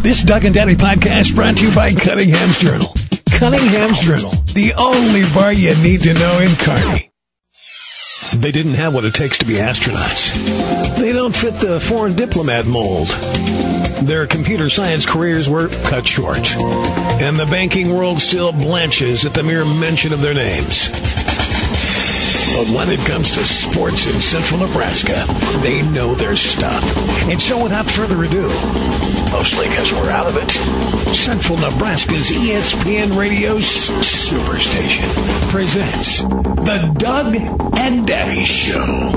This Doug and Daddy podcast brought to you by Cunningham's Journal. Cunningham's Journal, the only bar you need to know in Kearney. They didn't have what it takes to be astronauts. They don't fit the foreign diplomat mold. Their computer science careers were cut short. And the banking world still blanches at the mere mention of their names. But when it comes to sports in central Nebraska, they know their stuff. And so without further ado, mostly because we're out of it, Central Nebraska's ESPN Radio Superstation presents The Doug and Daddy Show.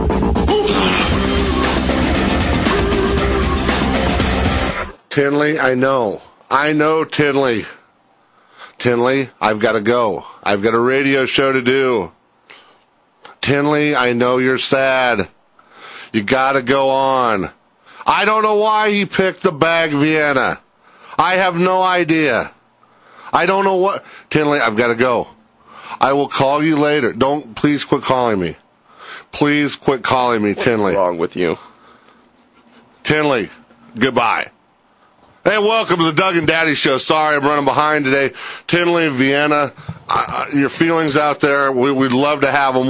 Tinley, I know, Tinley. Tinley, I've got to go. I've got a radio show to do. Tinley, I know you're sad. You got to go on. I don't know why he picked the Bag Vienna. I have no idea. I don't know what. Tinley, I've got to go. I will call you later. Please quit calling me. Please quit calling me, Tinley. What's wrong with you? Tinley, goodbye. Hey, welcome to the Doug and Daddy Show. Sorry, I'm running behind today. Tinley, Vienna, your feelings out there, we'd love to have them.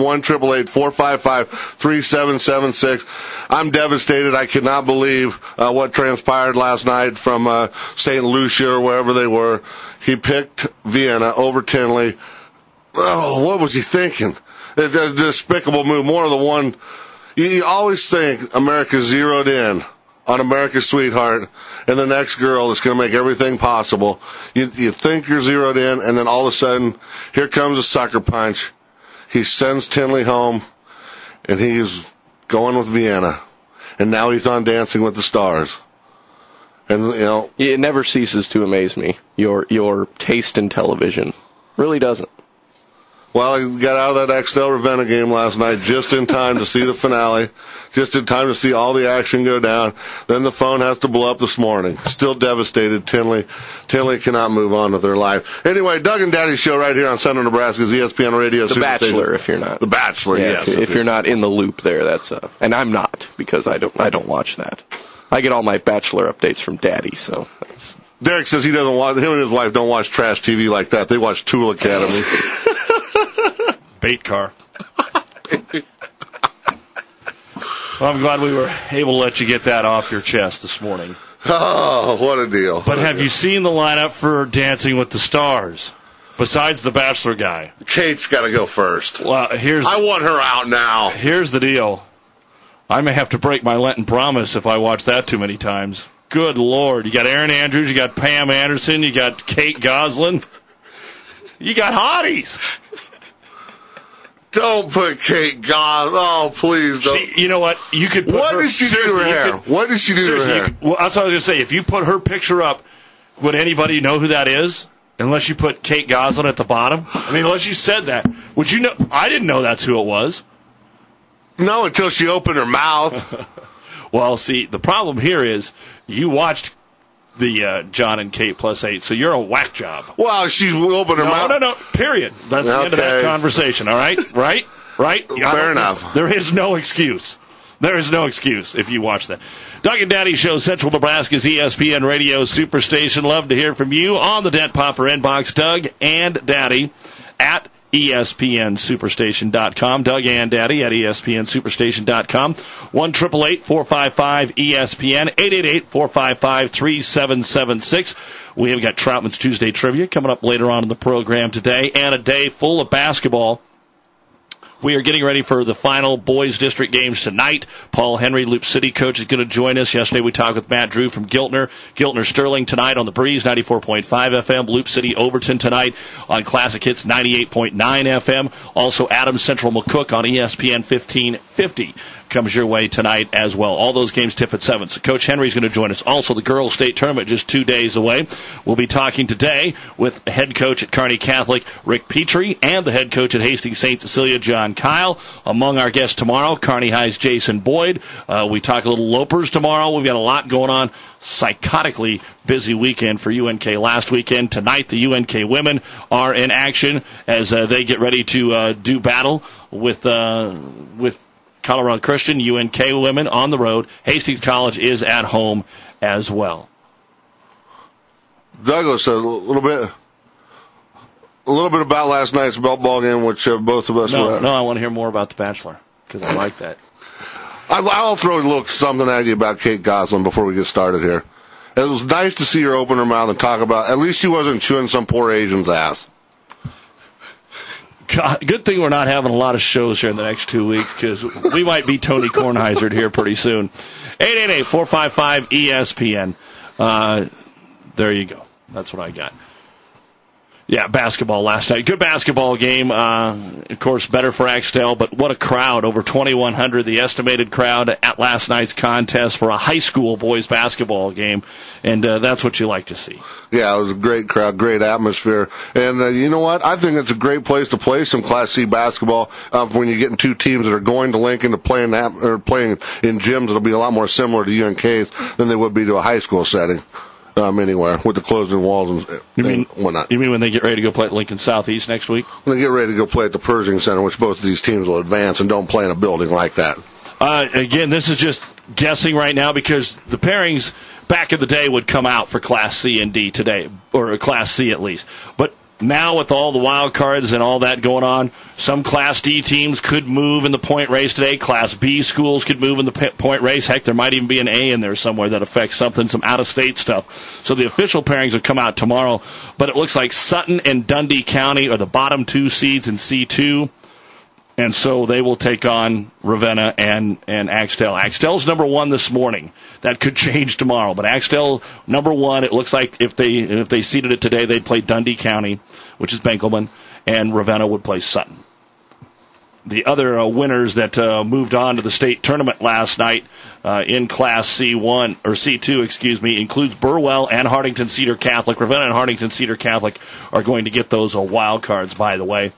1-888-455-3776. I'm devastated. I cannot believe what transpired last night from St. Lucia or wherever they were. He picked Vienna over Tinley. Oh, what was he thinking? A despicable move. More of the one, you always think America's zeroed in on America's sweetheart, and the next girl is going to make everything possible. You think you're zeroed in, and then all of a sudden, here comes a sucker punch. He sends Tinley home, and he's going with Vienna. And now he's on Dancing with the Stars. And, you know, it never ceases to amaze me, your taste in television. Really doesn't. Well, he got out of that Axtell Ravenna game last night just in time to see the finale, just in time to see all the action go down. Then the phone has to blow up this morning. Still devastated. Tinley cannot move on with their life. Anyway, Doug and Daddy Show right here on Central Nebraska's ESPN Radio. The Bachelor, if you're not. The Bachelor, yeah, yes. If you're not in the loop there, that's and I'm not, because I don't watch that. I get all my Bachelor updates from Daddy, so that's. Derek says he doesn't watch. Him and his wife don't watch trash TV like that. They watch Tool Academy. Bait car. Well, I'm glad we were able to let you get that off your chest this morning. Oh, what a deal. But have you seen the lineup for Dancing with the Stars? Besides the Bachelor guy. Kate's got to go first. Well, I want her out now. Here's the deal. I may have to break my Lenten promise if I watch that too many times. Good Lord. You got Erin Andrews, you got Pam Anderson, you got Kate Goslin. You got hotties. Don't put Kate Goslin. Oh, please don't. You know what? You could put What did she do to her hair? What did she do to her hair? Well, that's what I was going to say. If you put her picture up, would anybody know who that is? Unless you put Kate Goslin at the bottom? I mean, unless you said that. Would you know? I didn't know that's who it was. No, until she opened her mouth. Well, see, the problem here is you watched the John and Kate +8, so you're a whack job. Well, she's opened her mouth. No, period. That's the end of that conversation, all right? Right? Fair enough. There is no excuse. There is no excuse if you watch that. Doug and Daddy Show, Central Nebraska's ESPN Radio Superstation. Love to hear from you on the Dent Popper inbox. Doug and Daddy at ESPNSuperstation.com. Doug and Daddy at ESPNSuperstation.com. 1-888-455-ESPN. 888-455-3776. We have got Troutman's Tuesday Trivia coming up later on in the program today, and a day full of basketball. We are getting ready for the final boys district games tonight. Paul Henry, Loop City coach, is going to join us. Yesterday we talked with Matt Drew from Giltner. Giltner Sterling tonight on the Breeze, 94.5 FM. Loop City Overton tonight on Classic Hits, 98.9 FM. Also Adams Central McCook on ESPN 1550 comes your way tonight as well. All those games tip at 7. So Coach Henry's going to join us. Also, the girls' state tournament just 2 days away. We'll be talking today with head coach at Kearney Catholic, Rick Petrie, and the head coach at Hastings St. Cecilia, John Kyle. Among our guests tomorrow, Kearney High's Jason Boyd. We talk a little Lopers tomorrow. We've got a lot going on. Psychotically busy weekend for UNK last weekend. Tonight, the UNK women are in action as they get ready to do battle with Colorado Christian. UNK women on the road. Hastings College is at home as well. Douglas, a little bit about last night's ball game, which both of us were at. No, I want to hear more about The Bachelor, because I like that. I'll throw a little something at you about Kate Gosselin before we get started here. It was nice to see her open her mouth and talk about, at least she wasn't chewing some poor Asian's ass. God, good thing we're not having a lot of shows here in the next 2 weeks, because we might be Tony Kornheiser here pretty soon. 888-455-ESPN. There you go. That's what I got. Yeah, basketball last night. Good basketball game. Of course, better for Axtell, but what a crowd. Over 2,100, the estimated crowd at last night's contest for a high school boys basketball game. And that's what you like to see. Yeah, it was a great crowd, great atmosphere. And you know what? I think it's a great place to play some Class C basketball when you're getting two teams that are going to Lincoln to play in gyms. It'll be a lot more similar to UNK's than they would be to a high school setting. Anywhere with the closed-in walls and whatnot. You mean when they get ready to go play at Lincoln Southeast next week? When they get ready to go play at the Pershing Center, which both of these teams will advance and don't play in a building like that. Again, this is just guessing right now because the pairings back in the day would come out for Class C and D today, or Class C at least. But now with all the wild cards and all that going on, some Class D teams could move in the point race today. Class B schools could move in the point race. Heck, there might even be an A in there somewhere that affects something, some out-of-state stuff. So the official pairings will come out tomorrow. But it looks like Sutton and Dundee County are the bottom two seeds in C2. And so they will take on Ravenna and Axtell. Axtell's number one this morning. That could change tomorrow. But Axtell, number one, it looks like if they seeded it today, they'd play Dundee County, which is Benkelman, and Ravenna would play Sutton. The other winners that moved on to the state tournament last night in Class C1 or C2, includes Burwell and Hartington Cedar Catholic. Ravenna and Hartington Cedar Catholic are going to get those wild cards, by the way.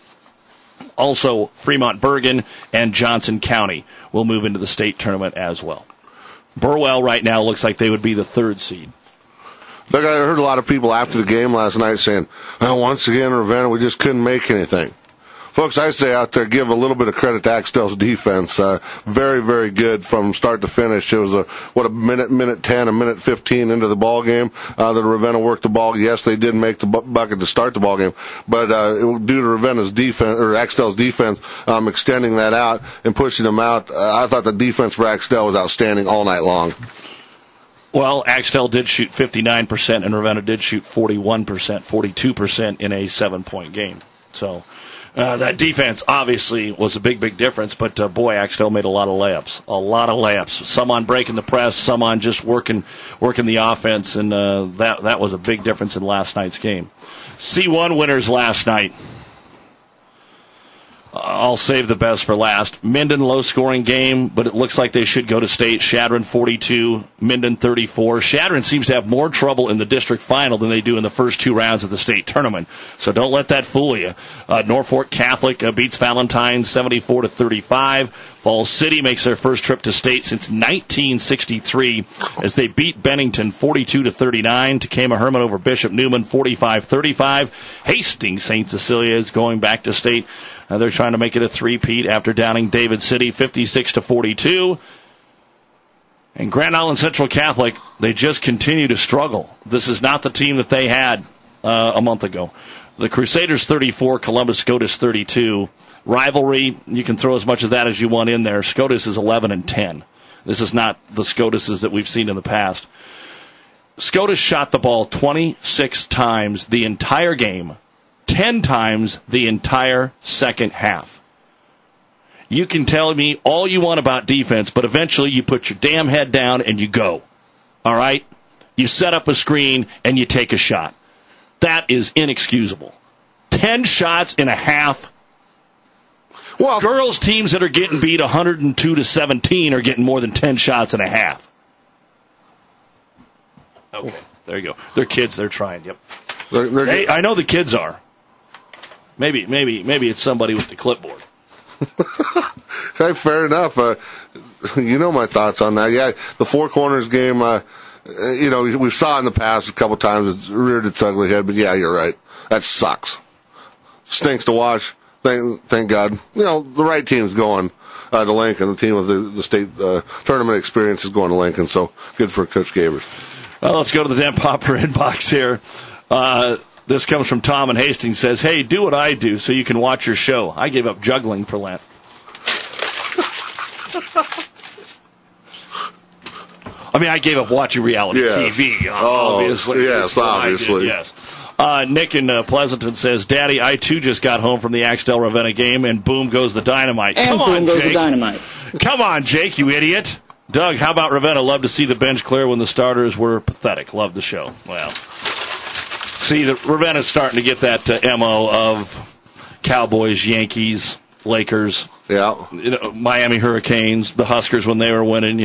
Also, Fremont Bergen and Johnson County will move into the state tournament as well. Burwell right now looks like they would be the third seed. Look, I heard a lot of people after the game last night saying, once again, Ravenna, we just couldn't make anything. Folks, I say out there, give a little bit of credit to Axtell's defense. Very, very good from start to finish. It was a minute 10, a minute 15 into the ball game. The Ravenna worked the ball. Yes, they did make the bucket to start the ball game, but due to Ravenna's defense or Axtell's defense extending that out and pushing them out, I thought the defense for Axtell was outstanding all night long. Well, Axtell did shoot 59%, and Ravenna did shoot 41%, 42% in a 7-point game. So. That defense obviously was a big, big difference, but boy, Axtell made a lot of layups. Some on breaking the press, some on just working the offense, and that was a big difference in last night's game. C1 winners last night. I'll save the best for last. Minden, low-scoring game, but it looks like they should go to state. Shadron 42, Minden 34. Shadron seems to have more trouble in the district final than they do in the first two rounds of the state tournament, so don't let that fool you. Norfolk Catholic beats Valentine 74-35. Falls City makes their first trip to state since 1963 as they beat Bennington 42-39. Takema Herman over Bishop Newman 45-35. Hastings St. Cecilia is going back to state. They're trying to make it a three-peat after downing David City 56-42. And Grand Island Central Catholic, they just continue to struggle. This is not the team that they had a month ago. The Crusaders 34, Columbus Scotus 32. Rivalry, you can throw as much of that as you want in there. Scotus is 11-10. This is not the Scotuses that we've seen in the past. Scotus shot the ball 26 times the entire game. 10 times the entire second half. You can tell me all you want about defense, but eventually you put your damn head down and you go. All right? You set up a screen and you take a shot. That is inexcusable. 10 shots in a half. Well, girls' teams that are getting beat 102-17 are getting more than 10 shots in a half. Okay, there you go. They're kids. They're trying. Yep. I know the kids are. Maybe it's somebody with the clipboard. Okay, fair enough. You know my thoughts on that. Yeah, the Four Corners game, we saw in the past a couple times. It's reared its ugly head, but yeah, you're right. That sucks. Stinks to watch. Thank God. The right team's going to Lincoln. The team with the state tournament experience is going to Lincoln, so good for Coach Gavers. Well, let's go to the Dan Popper inbox here. This comes from Tom in Hastings. Says, hey, do what I do so you can watch your show. I gave up juggling for Lent. I mean, I gave up watching reality TV, obviously. Yes, obviously. Yes. Nick in Pleasanton says, Daddy, I too just got home from the Axtell-Ravenna game, and boom goes the dynamite. And Come boom on, goes Jake. the dynamite. Come on, Jake, you idiot. Doug, how about Ravenna? Love to see the bench clear when the starters were pathetic. Love the show. Well, see, the Ravenna's starting to get that MO of Cowboys, Yankees, Lakers, Miami Hurricanes, the Huskers when they were winning,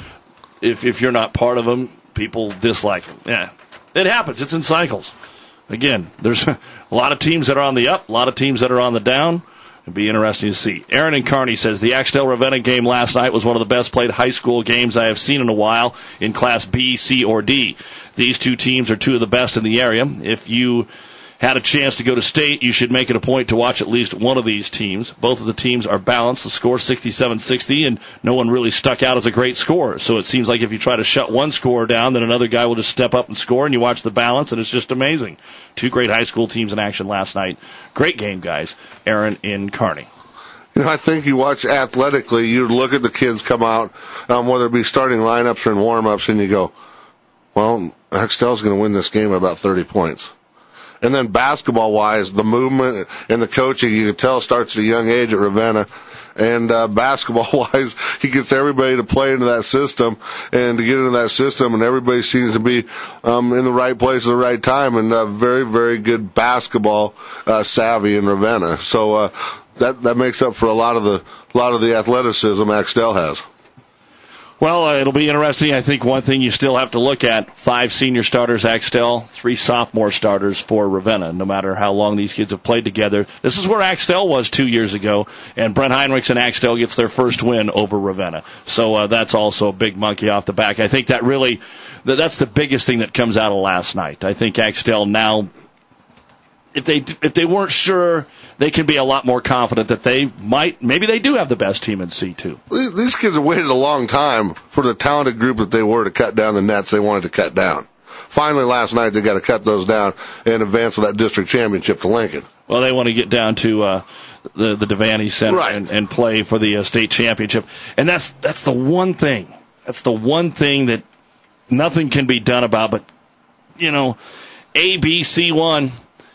If you're not part of them, people dislike them. Yeah, it happens. It's in cycles. Again, there's a lot of teams that are on the up, a lot of teams that are on the down. It'd be interesting to see. Aaron in Kearney says, the Axtell-Ravenna game last night was one of the best played high school games I have seen in a while in Class B, C, or D. These two teams are two of the best in the area. If you had a chance to go to state, you should make it a point to watch at least one of these teams. Both of the teams are balanced. The score 67-60, and no one really stuck out as a great scorer. So it seems like if you try to shut one scorer down, then another guy will just step up and score, and you watch the balance, and it's just amazing. Two great high school teams in action last night. Great game, guys. Aaron in Kearney. I think you watch athletically, you look at the kids come out, whether it be starting lineups or in warm-ups, and you go, well, Axtell's going to win this game by about 30 points. And then basketball-wise, the movement and the coaching, you can tell, starts at a young age at Ravenna. And basketball-wise, he gets everybody to play into that system and to get into that system, and everybody seems to be in the right place at the right time, and very, very good basketball savvy in Ravenna. So that makes up for a lot of the athleticism Axtell has. Well, it'll be interesting. I think one thing you still have to look at, 5 senior starters, Axtell, 3 sophomore starters for Ravenna, no matter how long these kids have played together. This is where Axtell was 2 years ago, and Brent Heinrichs and Axtell gets their first win over Ravenna. So that's also a big monkey off the back. I think that's the biggest thing that comes out of last night. I think Axtell now, if they weren't sure, they can be a lot more confident that maybe they do have the best team in C2. These kids have waited a long time for the talented group that they were to cut down the nets they wanted to cut down. Finally, last night, they got to cut those down and advance to that district championship to Lincoln. Well, they want to get down to the Devaney Center and play for the state championship. And that's the one thing. That's the one thing that nothing can be done about. But, A, B, C1.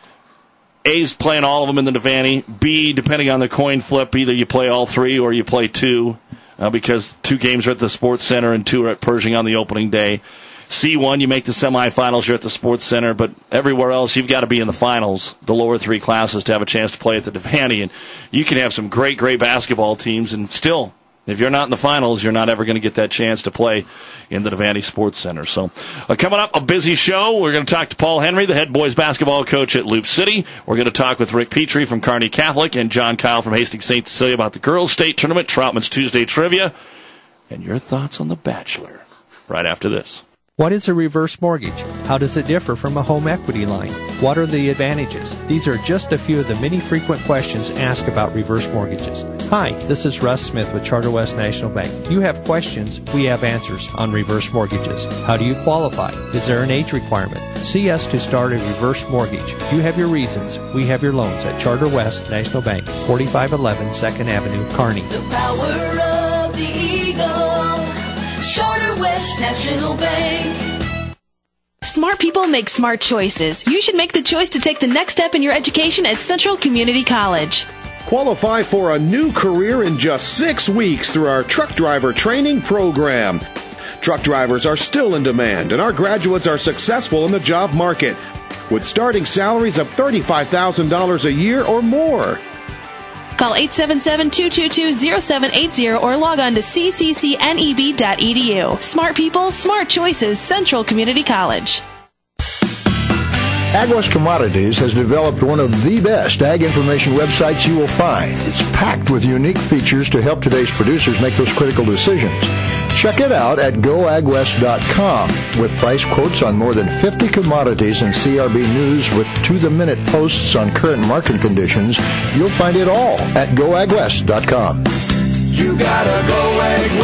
A's playing all of them in the Devaney. B, depending on the coin flip, either you play all 3 or you play 2, because 2 games are at the Sports Center and 2 are at Pershing on the opening day. C1, you make the semifinals, you're at the Sports Center, but everywhere else, you've got to be in the finals, the lower 3 classes, to have a chance to play at the Devaney. And you can have some great, great basketball teams, and still, if you're not in the finals, you're not ever going to get that chance to play in the Devaney Sports Center. So, coming up, a busy show. We're going to talk to Paul Henry, the head boys basketball coach at Loop City. We're going to talk with Rick Petrie from Kearney Catholic and John Kyle from Hastings St. Cecilia about the girls' state tournament, Troutman's Tuesday trivia, and your thoughts on The Bachelor right after this. What is a reverse mortgage? How does it differ from a home equity line? What are the advantages? These are just a few of the many frequent questions asked about reverse mortgages. Hi, this is Russ Smith with Charter West National Bank. You have questions, we have answers on reverse mortgages. How do you qualify? Is there an age requirement? See us to start a reverse mortgage. You have your reasons, we have your loans at Charter West National Bank, 4511 2nd Avenue, Kearney. The power of the Eagle, Charter West National Bank. Smart people make smart choices. You should make the choice to take the next step in your education at Central Community College. Qualify for a new career in just 6 weeks through our truck driver training program. Truck drivers are still in demand, and our graduates are successful in the job market, with starting salaries of $35,000 a year or more. Call 877-222-0780 or log on to cccneb.edu. Smart people, smart choices, Central Community College. AgWest Commodities has developed one of the best ag information websites you will find. It's packed with unique features to help today's producers make those critical decisions. Check it out at goagwest.com with price quotes on more than 50 commodities and CRB news with to-the-minute posts on current market conditions. You'll find it all at goagwest.com. You gotta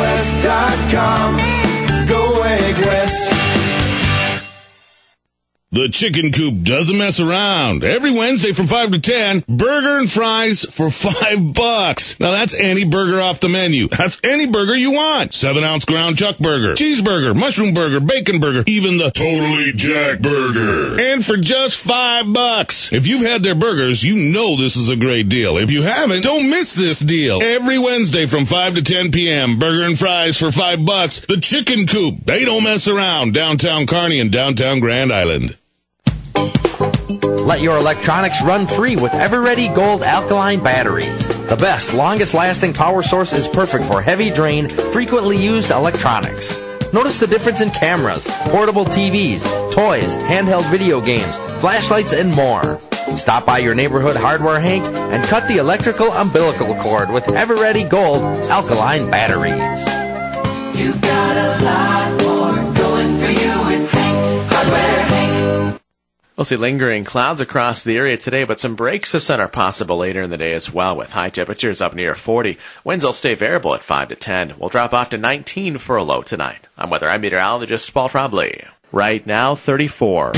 goagwest.com. Go Ag West. The Chicken Coop doesn't mess around. Every Wednesday from 5 to 10, burger and fries for $5. Now that's any burger off the menu. That's any burger you want. 7-ounce ground chuck burger, cheeseburger, mushroom burger, bacon burger, even the Totally Jack burger. And for just $5. If you've had their burgers, you know this is a great deal. If you haven't, don't miss this deal. Every Wednesday from 5 to 10 p.m., burger and fries for $5. The Chicken Coop. They don't mess around. Downtown Kearney and downtown Grand Island. Let your electronics run free with Everready Gold alkaline batteries. The best, longest-lasting power source is perfect for heavy drain, frequently used electronics. Notice the difference in cameras, portable TVs, toys, handheld video games, flashlights, and more. Stop by your neighborhood hardware Hank and cut the electrical umbilical cord with Everready Gold alkaline batteries. You've got a lot more going for you with Hank Hardware Hank. We'll see lingering clouds across the area today, but some breaks of sun are possible later in the day as well, with high temperatures up near 40. Winds will stay variable at 5 to 10. We'll drop off to 19 for a low tonight. I'm meteorologist Paul Trombley. Right now, 34.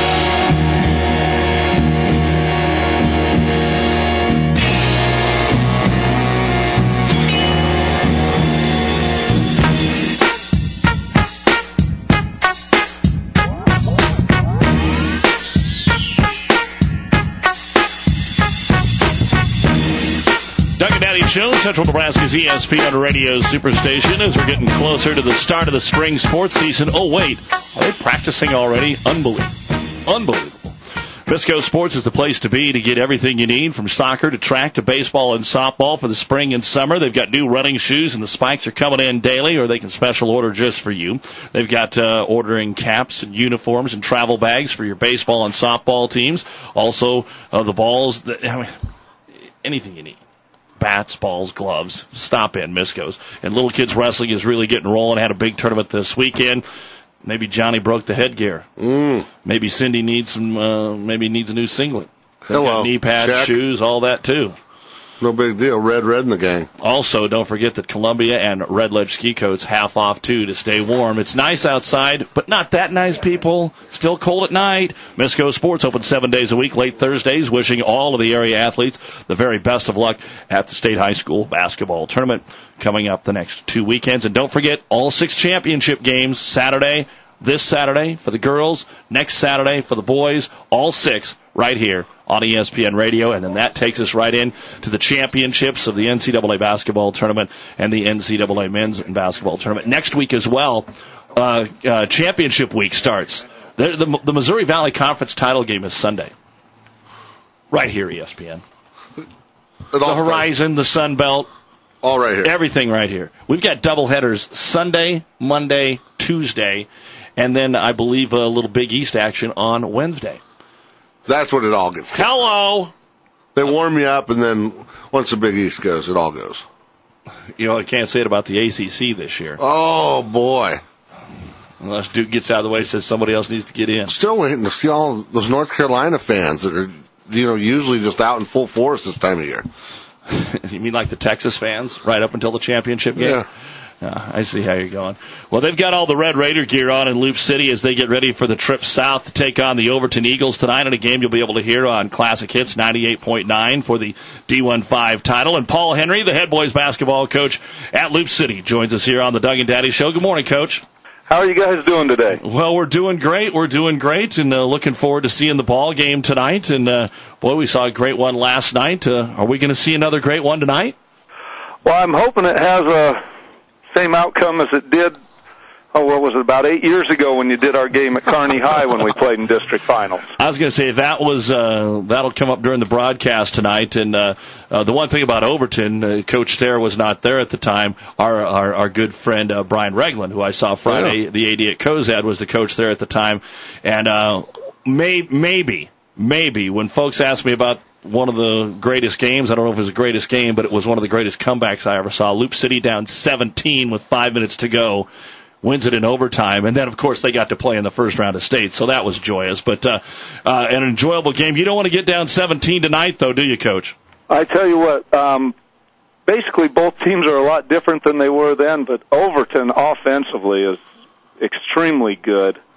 Show, Central Nebraska's ESPN radio superstation, as we're getting closer to the start of the spring sports season. Oh, wait, are they practicing already? Unbelievable. Bisco Sports is the place to be to get everything you need, from soccer to track to baseball and softball for the spring and summer. They've got new running shoes, and the spikes are coming in daily, or they can special order just for you. They've got ordering caps and uniforms and travel bags for your baseball and softball teams. Also, the balls, anything you need. Bats, balls, gloves. Stop in, Misco's. And Little Kids Wrestling is really getting rolling. Had a big tournament this weekend. Maybe Johnny broke the headgear. Maybe Cindy needs needs a new singlet. Hello. Knee pads, check. Shoes, all that too. No big deal. Red in the gang. Also, don't forget that Columbia and Red Ledge ski coats half off too to stay warm. It's nice outside, but not that nice, people. Still cold at night. Misco Sports open 7 days a week, late Thursdays, wishing all of the area athletes the very best of luck at the state high school basketball tournament coming up the next 2 weekends. And don't forget, all 6 championship games this Saturday for the girls, next Saturday for the boys, all 6 right here on ESPN Radio, and then that takes us right in to the championships of the NCAA basketball tournament and the NCAA men's basketball tournament. Next week as well, championship week starts. The Missouri Valley Conference title game is Sunday. Right here, ESPN. The Horizon, the Sun Belt. All right here. Everything right here. We've got doubleheaders Sunday, Monday, Tuesday, and then I believe a little Big East action on Wednesday. That's when it all gets kicked. Hello. They warm you up, and then once the Big East goes, it all goes. You know, I can't say it about the ACC this year. Oh, boy. Unless Duke gets out of the way and says somebody else needs to get in. Still waiting to see all those North Carolina fans that are, usually just out in full force this time of year. You mean like the Texas fans, right up until the championship game? Yeah. I see how you're going. Well, they've got all the Red Raider gear on in Loop City as they get ready for the trip south to take on the Overton Eagles tonight in a game you'll be able to hear on Classic Hits 98.9 for the D15 title. And Paul Henry, the head boys basketball coach at Loop City, joins us here on the Doug and Daddy Show. Good morning, Coach. How are you guys doing today? Well, we're doing great. And looking forward to seeing the ball game tonight. And, boy, we saw a great one last night. Are we going to see another great one tonight? Well, I'm hoping it has a same outcome as it did, about 8 years ago when you did our game at Kearney High when we played in district finals. I was going to say that'll come up during the broadcast tonight. And the one thing about Overton, Coach Thayer was not there at the time. Our good friend Brian Regland, who I saw Friday, the AD at Cozad, was the coach there at the time. And maybe when folks ask me about one of the greatest games, I don't know if it was the greatest game, but it was one of the greatest comebacks I ever saw. Loop City down 17 with 5 minutes to go, wins it in overtime, and then, of course, they got to play in the first round of state, so that was joyous. But an enjoyable game. You don't want to get down 17 tonight, though, do you, Coach? I tell you what, basically both teams are a lot different than they were then, but Overton offensively is extremely good.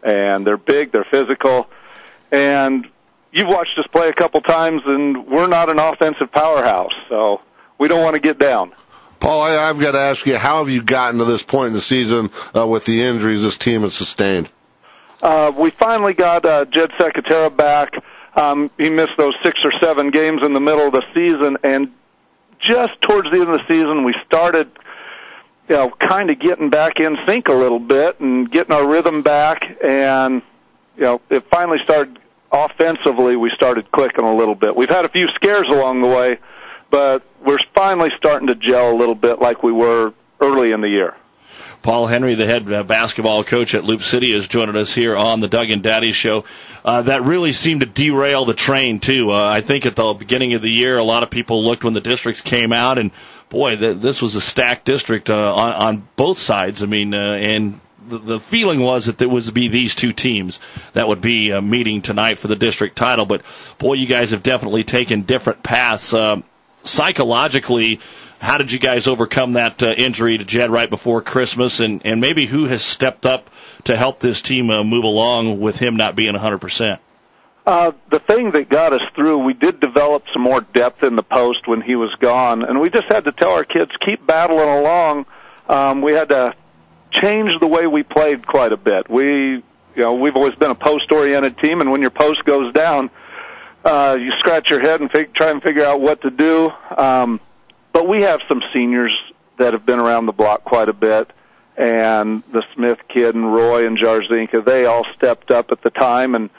and they're big, they're physical, and you've watched us play a couple times, and we're not an offensive powerhouse, so we don't want to get down. Paul, I've got to ask you, how have you gotten to this point in the season with the injuries this team has sustained? We finally got Jed Secatera back. He missed those 6 or 7 games in the middle of the season, and just towards the end of the season, we started, kind of getting back in sync a little bit and getting our rhythm back, and, it finally started offensively. We started clicking a little bit. We've had a few scares along the way, but we're finally starting to gel a little bit like we were early in the year. Paul Henry, the head basketball coach at Loop City, is joining us here on the Doug and Daddy Show. That really seemed to derail the train, too. I think at the beginning of the year, a lot of people looked when the districts came out, and, boy, this was a stacked district on both sides. I mean, and the feeling was that there would be these two teams that would be meeting tonight for the district title. But, boy, you guys have definitely taken different paths. Psychologically, how did you guys overcome that injury to Jed right before Christmas, and maybe who has stepped up to help this team move along with him not being 100%? The thing that got us through, we did develop some more depth in the post when he was gone, and we just had to tell our kids, keep battling along. We had to change the way we played quite a bit. We've always been a post-oriented team, and when your post goes down, you scratch your head and try and figure out what to do. But we have some seniors that have been around the block quite a bit, and the Smith kid and Roy and Jarzinka, they all stepped up at the time, and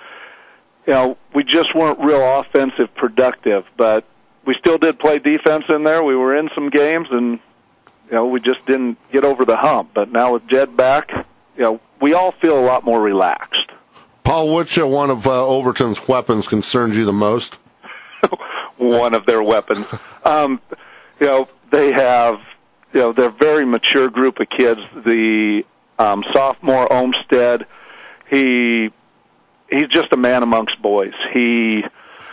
we just weren't real offensive productive, but we still did play defense in there. We were in some games, and we just didn't get over the hump. But now with Jed back, we all feel a lot more relaxed. Paul, which one of Overton's weapons concerns you the most? One of their weapons. They have, they're a very mature group of kids. The sophomore Olmstead, he's just a man amongst boys. He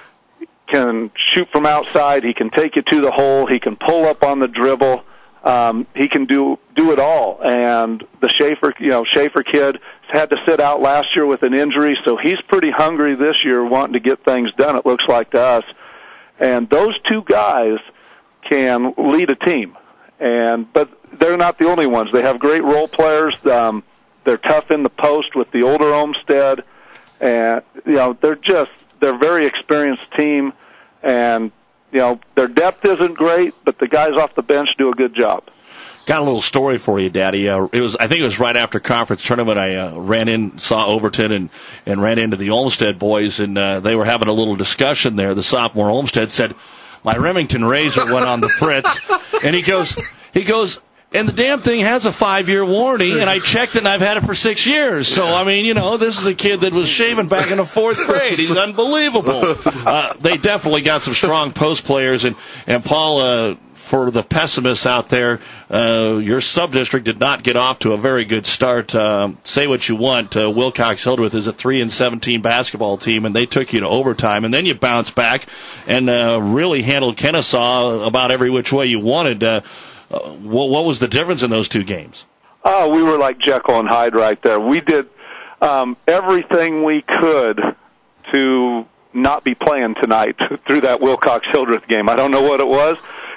can shoot from outside. He can take you to the hole. He can pull up on the dribble. He can do it all. And the Schaefer kid had to sit out last year with an injury, so he's pretty hungry this year, wanting to get things done, it looks like to us. And those two guys can lead a team, but they're not the only ones. They have great role players. They're tough in the post with the older Olmstead, and they're a very experienced team, and their depth isn't great, but the guys off the bench do a good job. Got a little story for you, Daddy. I think it was right after conference tournament. I saw Overton and ran into the Olmstead boys, and they were having a little discussion there. The sophomore Olmstead said, "My Remington Razor went on the fritz," and he goes, and the damn thing has a 5-year warranty, and I checked it, and I've had it for 6 years. So, I mean, this is a kid that was shaving back in the 4th grade. He's unbelievable. They definitely got some strong post players, and Paul, for the pessimists out there, your sub-district did not get off to a very good start. Say what you want, Wilcox-Hildreth is a 3-17 basketball team, and they took you to overtime, and then you bounced back and really handled Kennesaw about every which way you wanted. What was the difference in those two games? We were like Jekyll and Hyde right there. We did everything we could to not be playing tonight through that Wilcox-Hildreth game. I don't know what it was.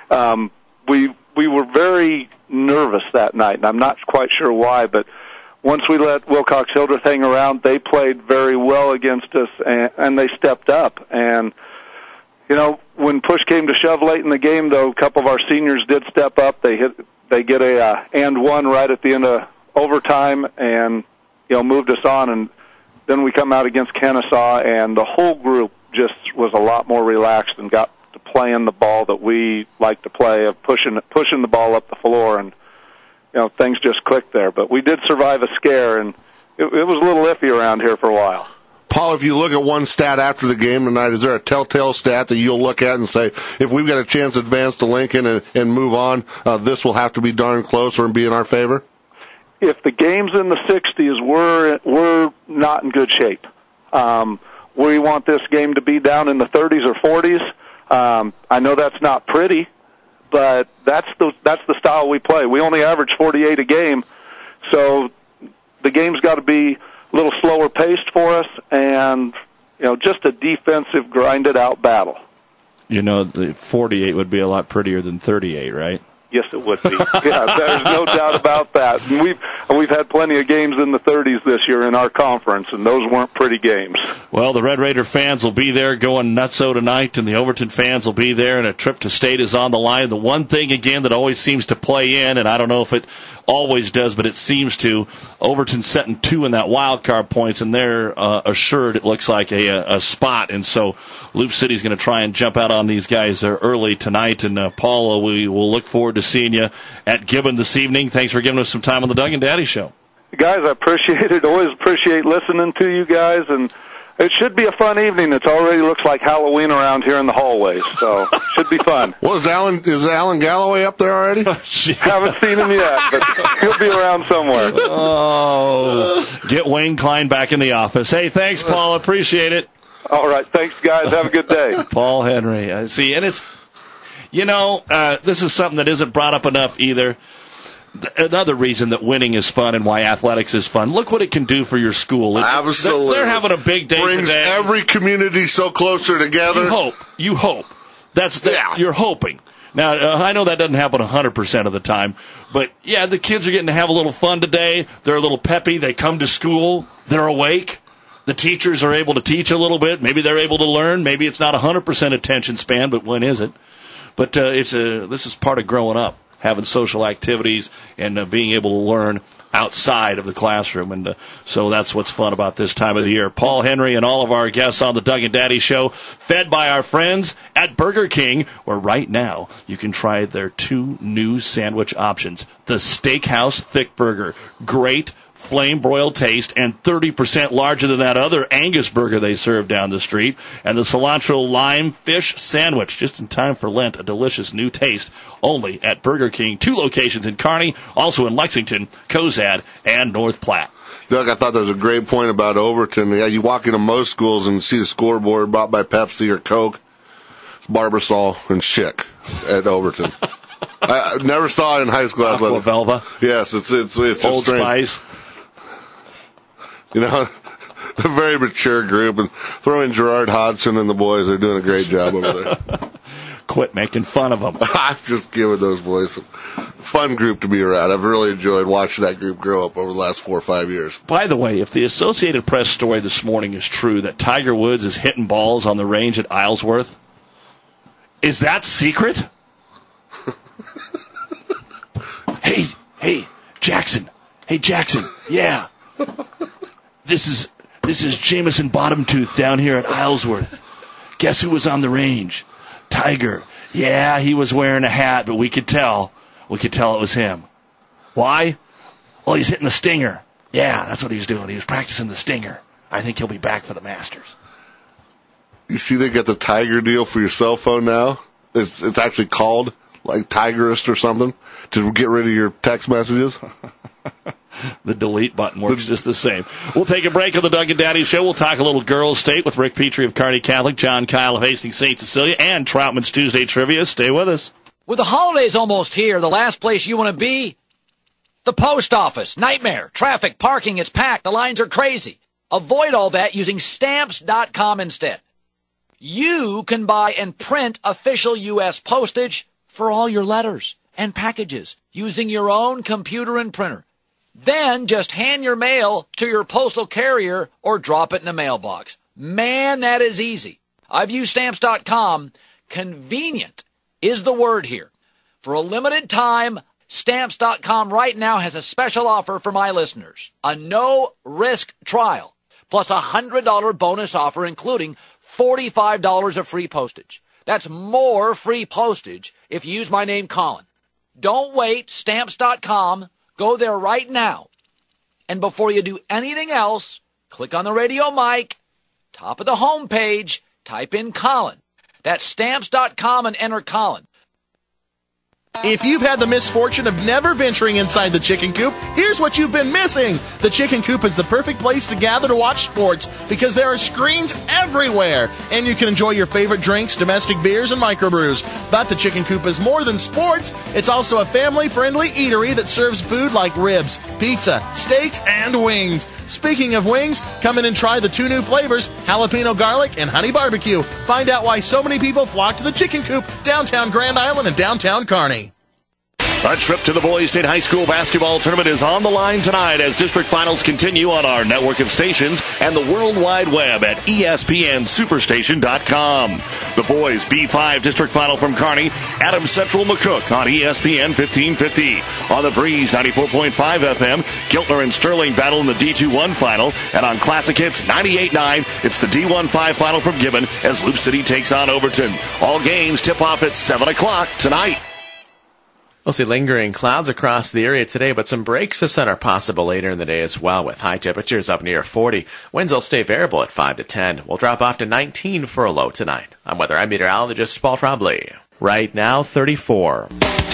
We were very nervous that night, and I'm not quite sure why, but once we let Wilcox-Hildreth hang around, they played very well against us, and they stepped up. And when push came to shove late in the game, though, a couple of our seniors did step up. They get a and one right at the end of overtime, and moved us on. And then we come out against Kennesaw, and the whole group just was a lot more relaxed and got to playing the ball that we like to play, of pushing the ball up the floor, and things just clicked there. But we did survive a scare, and it was a little iffy around here for a while. Paul, if you look at one stat after the game tonight, is there a telltale stat that you'll look at and say, if we've got a chance to advance to Lincoln and move on, this will have to be darn close or be in our favor? If the game's in the 60s, we're not in good shape. We want this game to be down in the 30s or 40s. I know that's not pretty, but that's the style we play. We only average 48 a game, so the game's got to be little slower paced for us, and just a defensive, grinded out battle. The 48 would be a lot prettier than 38, right? Yes, it would be. Yeah, there's no doubt about that. And we've had plenty of games in the 30s this year in our conference, and those weren't pretty games. Well, the Red Raider fans will be there going nutso tonight, and the Overton fans will be there, and a trip to state is on the line. The one thing, again, that always seems to play in, and I don't know if it always does, but it seems to, Overton setting 2 in that wild card points, and they're assured, it looks like, a spot. And so Loop City's going to try and jump out on these guys early tonight. And Paul, we will look forward to seeing you at Gibbon this evening. Thanks for giving us some time on the Doug and Daddy Show. Guys, I appreciate it. Always appreciate listening to you guys, and it should be a fun evening. It already looks like Halloween around here in the hallways, so it should be fun. Well, is Alan Galloway up there already? Haven't seen him yet, but he'll be around somewhere. Oh, get Wayne Klein back in the office. Hey, thanks, Paul. Appreciate it. All right. Thanks, guys. Have a good day. Paul Henry. See, and it's, this is something that isn't brought up enough either. Another reason that winning is fun and why athletics is fun. Look what it can do for your school. Absolutely. They're having a big day Brings today. every community so closer together. You hope. You're hoping. Now, I know that doesn't happen 100% of the time, but yeah, the kids are getting to have a little fun today. They're a little peppy. They come to school. They're awake. The teachers are able to teach a little bit. Maybe they're able to learn. Maybe it's not 100% attention span, but when is it? But this is part of growing up, having social activities and being able to learn outside of the classroom. And so that's what's fun about this time of the year. Paul Henry and all of our guests on the Doug and Daddy Show, fed by our friends at Burger King, where right now you can try their 2 new sandwich options. The Steakhouse Thick Burger. Great flame broiled taste and 30% larger than that other Angus burger they serve down the street. And the cilantro lime fish sandwich, just in time for Lent, a delicious new taste only at Burger King. 2 locations in Kearney, also in Lexington, Cozad, and North Platte. Doug, I thought there was a great point about Overton. Yeah, you walk into most schools and see the scoreboard brought by Pepsi or Coke. It's Barbasol and Schick at Overton. I never saw it in high school. Aqua Velva. Yes, it's just Old strange. Spice. A very mature group, and throwing Gerard Hodgson and the boys, they're doing a great job over there. Quit making fun of them. I'm just giving those boys some fun group to be around. I've really enjoyed watching that group grow up over the last 4 or 5 years. By the way, if the Associated Press story this morning is true that Tiger Woods is hitting balls on the range at Islesworth, is that secret? Hey, Jackson. Hey, Jackson. Yeah. This is Jameson Bottomtooth down here at Islesworth. Guess who was on the range? Tiger. Yeah, he was wearing a hat, but we could tell. We could tell it was him. Why? Well, he's hitting the stinger. Yeah, that's what he was doing. He was practicing the stinger. I think he'll be back for the Masters. You see they got the Tiger deal for your cell phone now? It's actually called, like, Tigerist or something, to get rid of your text messages. The delete button works just the same. We'll take a break on the Doug and Daddy Show. We'll talk a little girls' state with Rick Petrie of Kearney Catholic, John Kyle of Hastings St. Cecilia, and Troutman's Tuesday Trivia. Stay with us. With the holidays almost here, the last place you want to be? The post office. Nightmare. Traffic, parking, it's packed. The lines are crazy. Avoid all that using Stamps.com instead. You can buy and print official U.S. postage for all your letters and packages using your own computer and printer. Then just hand your mail to your postal carrier or drop it in a mailbox. Man, that is easy. I've used Stamps.com. Convenient is the word here. For a limited time, Stamps.com right now has a special offer for my listeners. A no-risk trial, plus a $100 bonus offer, including $45 of free postage. That's more free postage if you use my name, Colin. Don't wait. Stamps.com. Go there right now. And before you do anything else, click on the radio mic, top of the home page, type in Colin. That's Stamps.com and enter Colin. If you've had the misfortune of never venturing inside the chicken coop, here's what you've been missing. The chicken coop is the perfect place to gather to watch sports because there are screens everywhere, and you can enjoy your favorite drinks, domestic beers, and microbrews. But the chicken coop is more than sports. It's also a family-friendly eatery that serves food like ribs, pizza, steaks, and wings. Speaking of wings, come in and try the 2 new flavors, jalapeno garlic and honey barbecue. Find out why so many people flock to the chicken coop, downtown Grand Island and downtown Kearney. A trip to the Boys State High School basketball tournament is on the line tonight as district finals continue on our network of stations and the World Wide Web at ESPNSuperstation.com. The boys B5 district final from Kearney, Adams Central McCook on ESPN 1550. On the Breeze 94.5 FM, Giltner and Sterling battle in the D2-1 final. And on Classic Hits 98.9, it's the D1-5 final from Gibbon as Loop City takes on Overton. All games tip off at 7 o'clock tonight. We'll see lingering clouds across the area today, but some breaks of sun are possible later in the day as well, with high temperatures up near 40. Winds will stay variable at 5 to 10. We'll drop off to 19 for a low tonight. I'm meteorologist Paul Trombley. Right now, 34.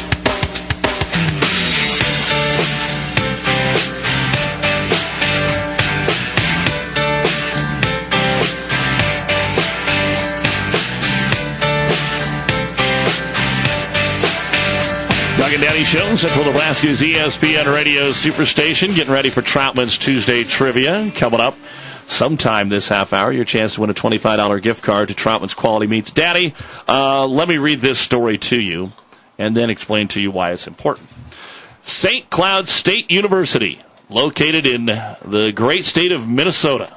Doug and Daddy Show, Central Nebraska's ESPN Radio Superstation. Getting ready for Troutman's Tuesday Trivia. Coming up sometime this half hour, your chance to win a $25 gift card to Troutman's Quality Meats. Daddy, let me read this story to you and then explain to you why it's important. St. Cloud State University, located in the great state of Minnesota,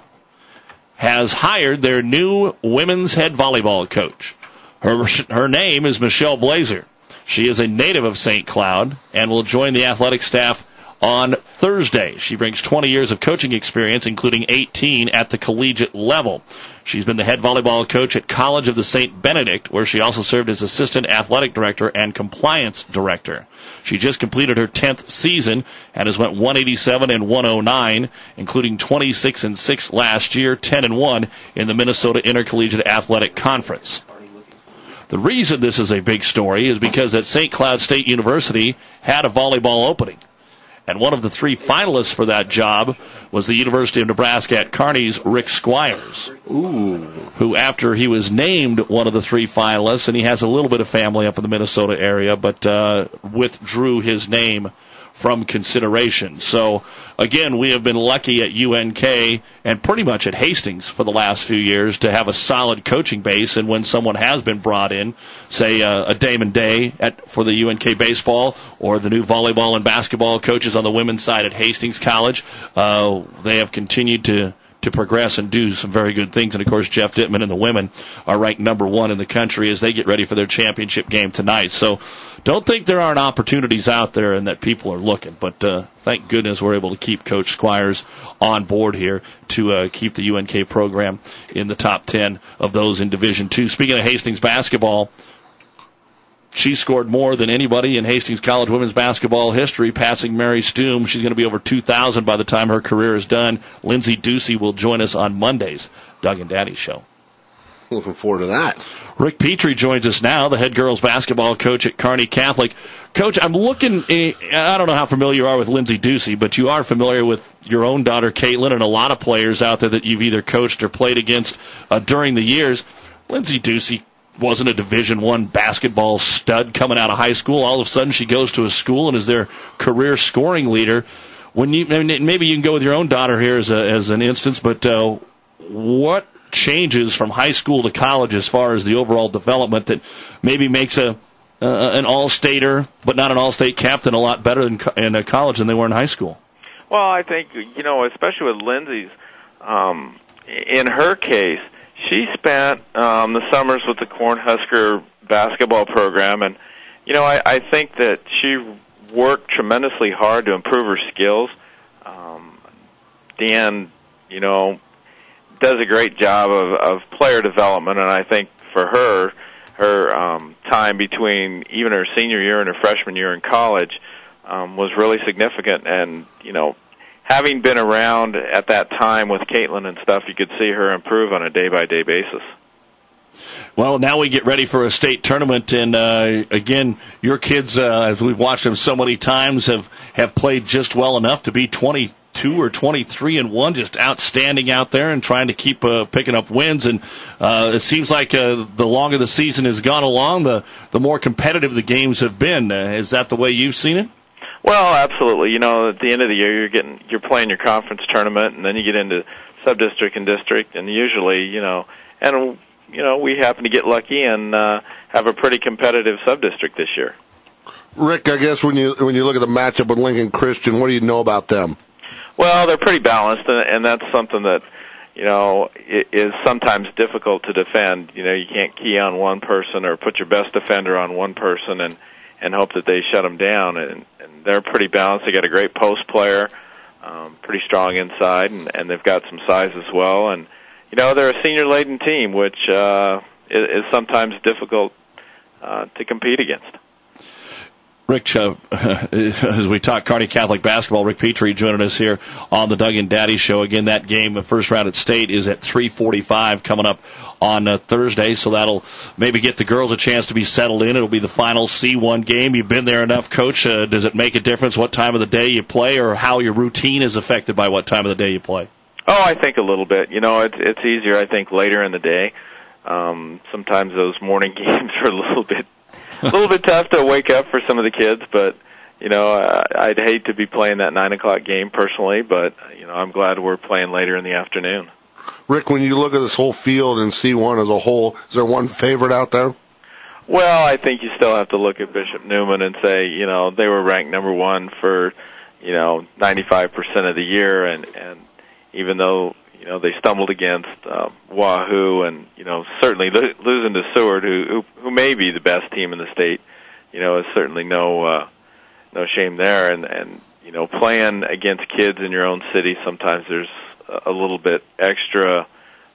has hired their new women's head volleyball coach. Her name is Michelle Blazer. She is a native of St. Cloud and will join the athletic staff on Thursday. She brings 20 years of coaching experience, including 18 at the collegiate level. She's been the head volleyball coach at College of the St. Benedict, where she also served as assistant athletic director and compliance director. She just completed her 10th season and has went 187 and 109, including 26 and 6 last year, 10 and 1 in the Minnesota Intercollegiate Athletic Conference. The reason this is a big story is because at St. Cloud State University had a volleyball opening. And one of the 3 finalists for that job was the University of Nebraska at Kearney's Rick Squires. Who, after he was named one of the 3 finalists, and he has a little bit of family up in the Minnesota area, but withdrew his name from consideration. So, again, we have been lucky at UNK and pretty much at Hastings for the last few years to have a solid coaching base. And when someone has been brought in, say a Damon Day for the UNK baseball or the new volleyball and basketball coaches on the women's side at Hastings College, they have continued to progress and do some very good things. And, of course, Jeff Dittman and the women are ranked number 1 in the country as they get ready for their championship game tonight. So don't think there aren't opportunities out there and that people are looking. But thank goodness we're able to keep Coach Squires on board here to keep the UNK program in the top 10 of those in Division II. Speaking of Hastings basketball, she scored more than anybody in Hastings College women's basketball history, passing Mary Stoom. She's going to be over 2,000 by the time her career is done. Lindsay Ducey will join us on Monday's Doug and Daddy Show. Looking forward to that. Rick Petrie joins us now, the head girls basketball coach at Kearney Catholic. Coach, I'm looking, I don't know how familiar you are with Lindsay Ducey, but you are familiar with your own daughter, Caitlin, and a lot of players out there that you've either coached or played against during the years. Lindsay Ducey wasn't a Division I basketball stud coming out of high school. All of a sudden she goes to a school and is their career scoring leader. When you maybe you can go with your own daughter here as an instance, but what changes from high school to college as far as the overall development that maybe makes an all-stater but not an all-state captain a lot better in college than they were in high school? Well, I think, especially with Lindsay's, in her case, she spent the summers with the Cornhusker basketball program, and, I think that she worked tremendously hard to improve her skills. Dan, does a great job of player development, and I think for her time between even her senior year and her freshman year in college was really significant, and, having been around at that time with Caitlin and stuff, you could see her improve on a day-by-day basis. Well, now we get ready for a state tournament, and again, your kids, as we've watched them so many times, have played just well enough to be 22 or 23-1, just outstanding out there and trying to keep picking up wins. And it seems like the longer the season has gone along, the more competitive the games have been. Is that the way you've seen it? Well, absolutely. At the end of the year, you're playing your conference tournament, and then you get into sub-district and district, and usually, we happen to get lucky and have a pretty competitive sub-district this year. Rick, I guess when you look at the matchup with Lincoln Christian, what do you know about them? Well, they're pretty balanced, and that's something that, is sometimes difficult to defend. You can't key on one person or put your best defender on one person and hope that they shut them down. And they're pretty balanced. They got a great post player, pretty strong inside, and they've got some size as well. And they're a senior-laden team, which is sometimes difficult to compete against. Rick, as we talk Kearney Catholic basketball, Rick Petrie joining us here on the Doug and Daddy Show. Again, that game, the first round at state, is at 3:45 coming up on Thursday, so that'll maybe get the girls a chance to be settled in. It'll be the final C1 game. You've been there enough, Coach. Does it make a difference what time of the day you play or how your routine is affected by what time of the day you play? Oh, I think a little bit. It's easier, I think, later in the day. Sometimes those morning games are a little bit tough to wake up for some of the kids, but I'd hate to be playing that 9 o'clock game personally, but I'm glad we're playing later in the afternoon. Rick, when you look at this whole field and C1 as a whole, is there one favorite out there? Well, I think you still have to look at Bishop Neumann and say, they were ranked number one for 95% of the year, and even though they stumbled against Wahoo, and certainly losing to Seward, who may be the best team in the state, is certainly no shame there. And playing against kids in your own city, sometimes there's a little bit extra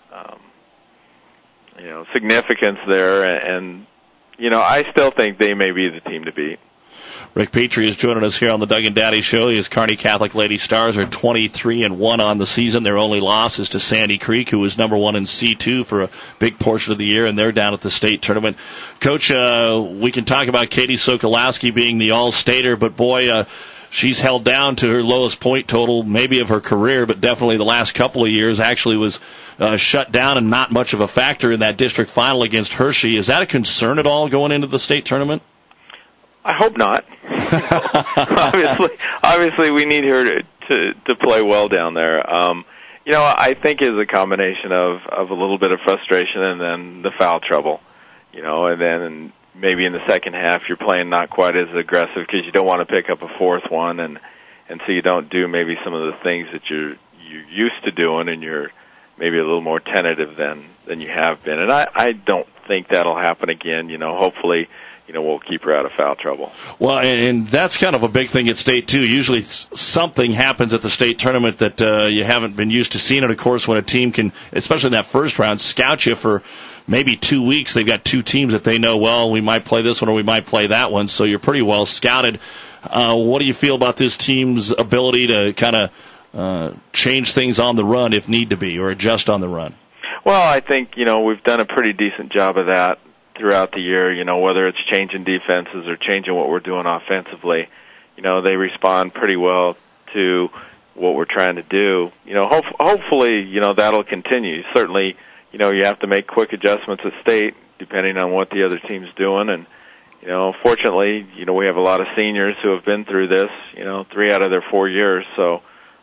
significance there. And I still think they may be the team to beat. Rick Petrie is joining us here on the Doug and Daddy Show. His Kearney Catholic Lady Stars are 23-1 on the season. Their only loss is to Sandy Creek, who was number one in C2 for a big portion of the year, and they're down at the state tournament. Coach, we can talk about Katie Sokolowski being the all-stater, but boy, she's held down to her lowest point total maybe of her career, but definitely the last couple of years actually was shut down and not much of a factor in that district final against Hershey. Is that a concern at all going into the state tournament? I hope not. obviously, we need her to play well down there. I think it's a combination of a little bit of frustration and then the foul trouble. And then maybe in the second half you're playing not quite as aggressive because you don't want to pick up a fourth one, and so you don't do maybe some of the things that you're used to doing, and you're maybe a little more tentative than you have been. And I don't think that'll happen again. Hopefully, we'll keep her out of foul trouble. Well, and that's kind of a big thing at state, too. Usually something happens at the state tournament that you haven't been used to seeing. And, of course, when a team can, especially in that first round, scout you for maybe 2 weeks, they've got two teams that they know, well, we might play this one or we might play that one. So you're pretty well scouted. What do you feel about this team's ability to kind of change things on the run if need to be, or adjust on the run? Well, I think, we've done a pretty decent job of that throughout the year, whether it's changing defenses or changing what we're doing offensively. They respond pretty well to what we're trying to do. Hopefully, that'll continue. Certainly, you have to make quick adjustments at state depending on what the other team's doing. And, fortunately, we have a lot of seniors who have been through this, 3 out of their 4 years. So,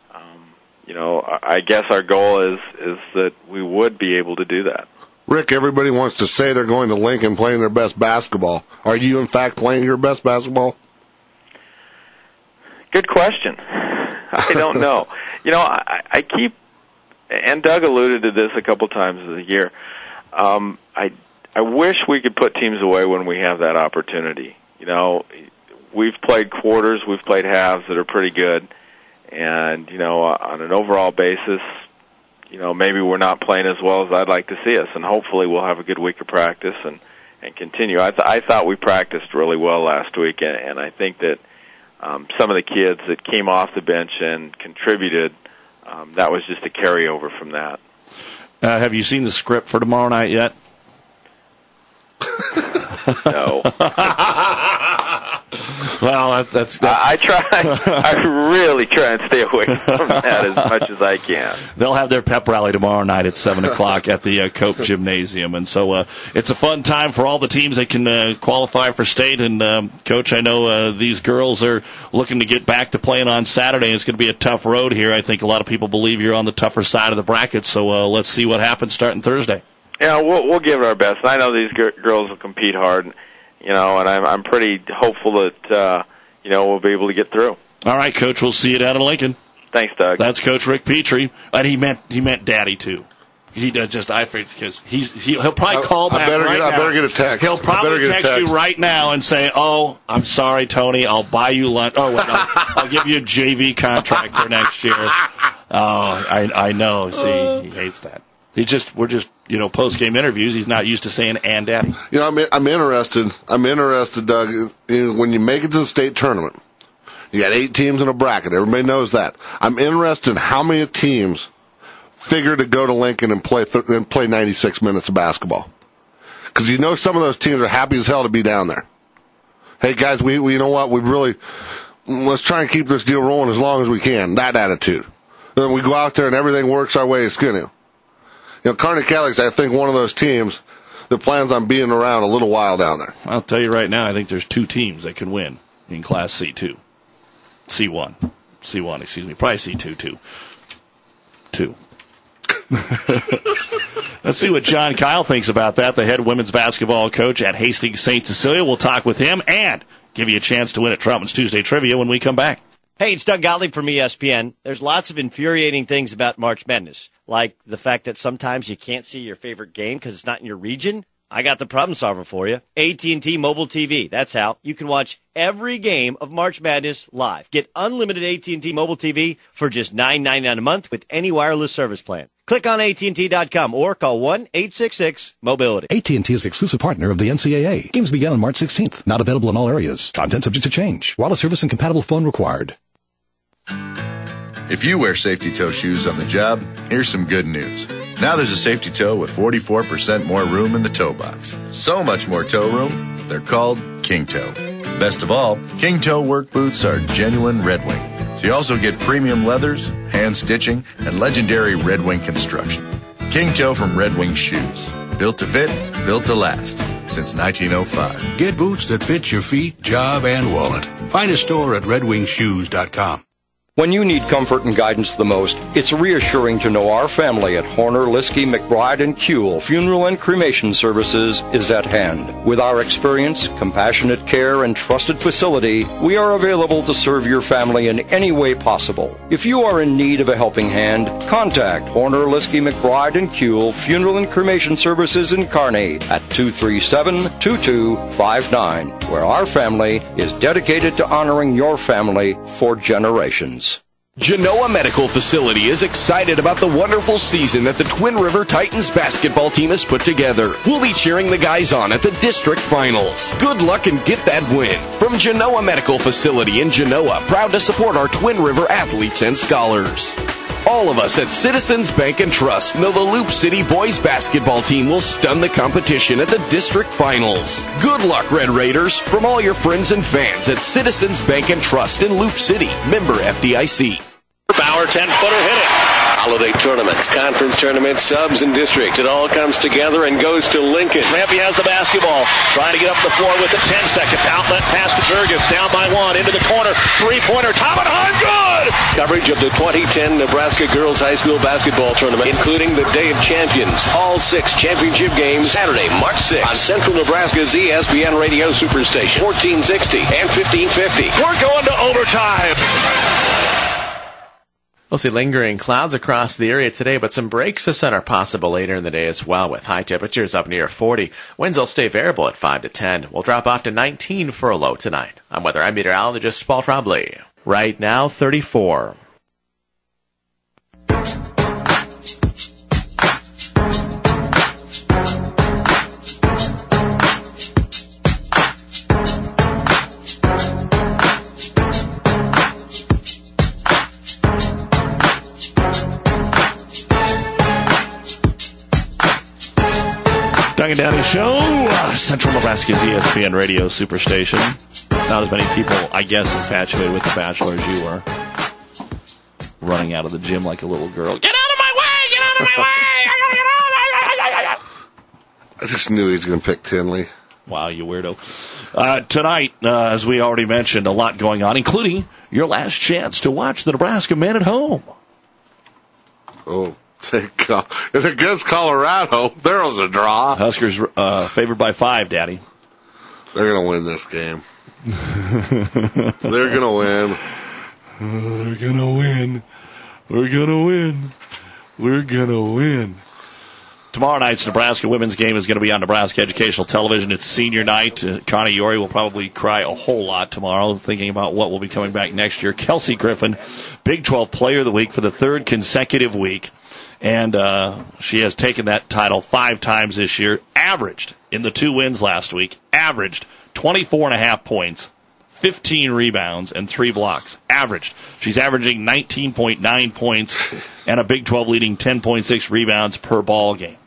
I guess our goal is that we would be able to do that. Rick, everybody wants to say they're going to Lincoln playing their best basketball. Are you, in fact, playing your best basketball? Good question. I don't know. I keep, and Doug alluded to this a couple times of the year, I wish we could put teams away when we have that opportunity. We've played quarters, we've played halves that are pretty good, and, on an overall basis, maybe we're not playing as well as I'd like to see us, and hopefully we'll have a good week of practice and continue. I thought we practiced really well last week, and I think that some of the kids that came off the bench and contributed, that was just a carryover from that. Have you seen the script for tomorrow night yet? No. Well, that's I try. I really try and stay away from that as much as I can. They'll have their pep rally tomorrow night at 7 o'clock at the Cope Gymnasium. And so it's a fun time for all the teams that can qualify for state. And, Coach, I know these girls are looking to get back to playing on Saturday. It's going to be a tough road here. I think a lot of people believe you're on the tougher side of the bracket. So let's see what happens starting Thursday. Yeah, we'll give it our best. I know these girls will compete hard, and I'm pretty hopeful that we'll be able to get through. All right, Coach. We'll see you down in Lincoln. Thanks, Doug. That's Coach Rick Petrie, and he meant Daddy too. He does just because he'll probably call back right now. I better get a text. He'll probably text you right now and say, "Oh, I'm sorry, Tony. I'll buy you lunch. Oh, wait, I'll give you a JV contract for next year." Oh, I know. See, he hates that. We're just post game interviews. He's not used to saying "and Daddy." I'm interested. Doug. When you make it to the state tournament, you got 8 teams in a bracket. Everybody knows that. I'm interested in how many teams figure to go to Lincoln and play 96 minutes of basketball. Because some of those teams are happy as hell to be down there. Hey guys, we you know what? Let's try and keep this deal rolling as long as we can. That attitude. Then we go out there and everything works our way. It's going to. Kearney Catholics, I think, one of those teams that plans on being around a little while down there. I'll tell you right now, I think there's 2 teams that can win in Class C2. C1, excuse me. Probably C2, too. 2. Let's see what John Kyle thinks about that, the head women's basketball coach at Hastings St. Cecilia. We'll talk with him and give you a chance to win at Troutman's Tuesday Trivia when we come back. Hey, it's Doug Gottlieb from ESPN. There's lots of infuriating things about March Madness, like the fact that sometimes you can't see your favorite game because it's not in your region. I got the problem solver for you. AT&T Mobile TV. That's how. You can watch every game of March Madness live. Get unlimited AT&T Mobile TV for just $9.99 a month with any wireless service plan. Click on AT&T.com or call 1-866-MOBILITY. AT&T is the exclusive partner of the NCAA. Games begin on March 16th. Not available in all areas. Content subject to change. Wireless service and compatible phone required. If you wear safety toe shoes on the job, here's some good news. Now there's a safety toe with 44% more room in the toe box. So much more toe room, they're called King Toe. Best of all, King Toe work boots are genuine Red Wing. So you also get premium leathers, hand stitching, and legendary Red Wing construction. King Toe from Red Wing Shoes. Built to fit, built to last. Since 1905. Get boots that fit your feet, job, and wallet. Find a store at redwingshoes.com. When you need comfort and guidance the most, it's reassuring to know our family at Horner, Liskey, McBride, and Kuehl Funeral and Cremation Services is at hand. With our experience, compassionate care, and trusted facility, we are available to serve your family in any way possible. If you are in need of a helping hand, contact Horner, Liskey, McBride, and Kuehl Funeral and Cremation Services in Kearney at 237-2259, where our family is dedicated to honoring your family for generations. Genoa Medical Facility is excited about the wonderful season that the Twin River Titans basketball team has put together. We'll be cheering the guys on at the district finals. Good luck and get that win. From Genoa Medical Facility in Genoa, proud to support our Twin River athletes and scholars. All of us at Citizens Bank and Trust know the Loop City boys basketball team will stun the competition at the district finals. Good luck, Red Raiders, from all your friends and fans at Citizens Bank and Trust in Loop City. Member FDIC. Bauer 10-footer hit it. Holiday tournaments, conference tournaments, subs, and districts. It all comes together and goes to Lincoln. Rampy has the basketball. Trying to get up the floor with it. 10 seconds. Outlet pass to Jurgens. Down by 1. Into the corner. Three-pointer. Top and high. Good! Coverage of the 2010 Nebraska Girls High School Basketball Tournament, including the Day of Champions. All 6 championship games Saturday, March 6th on Central Nebraska's ESPN Radio Superstation. 1460 and 1550. We're going to overtime. We'll see lingering clouds across the area today, but some breaks of sun are possible later in the day as well, with high temperatures up near 40. Winds will stay variable at 5 to 10. We'll drop off to 19 for a low tonight. I'm meteorologist Paul Trombley. Right now, 34. Doug and Daddy Show, Central Nebraska's ESPN radio superstation. Not as many people, I guess, infatuated with The Bachelor as you were. Running out of the gym like a little girl. Get out of my way! Get out of my way! I just knew he was going to pick Tinley. Wow, you weirdo. Tonight, as we already mentioned, a lot going on, including your last chance to watch the Nebraska men at home. Oh, thank God. And against Colorado, there was a draw. Huskers favored by 5, Daddy. They're going to win this game. They're going to win. They're going to win. We're going to win. We're going to win. Tomorrow night's Nebraska women's game is going to be on Nebraska Educational Television. It's senior night. Connie Yori will probably cry a whole lot tomorrow thinking about what will be coming back next year. Kelsey Griffin, Big 12 Player of the Week for the 3rd consecutive week. And she has taken that title 5 times this year. Averaged, in the 2 wins last week, averaged 24.5 points, 15 rebounds, and 3 blocks. Averaged. She's averaging 19.9 points and a Big 12 leading 10.6 rebounds per ball game.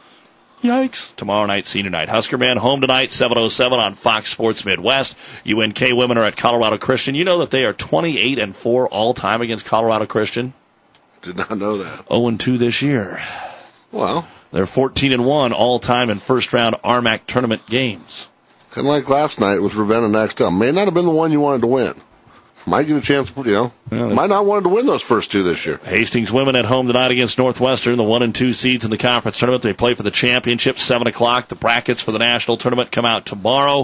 Yikes. Tomorrow night, senior night. Husker men home tonight, 7:07 on Fox Sports Midwest. UNK women are at Colorado Christian. You know that they are 28-4 all-time against Colorado Christian? Did not know that. 0-2 this year. Well. They're 14-1 all-time in first-round RMAC tournament games. Kind of like last night with Ravenna next up. May not have been the one you wanted to win. Might get a chance, might not want to win those first 2 this year. Hastings women at home tonight against Northwestern, the 1 and 2 seeds in the conference tournament. They play for the championship, 7 o'clock. The brackets for the national tournament come out tomorrow,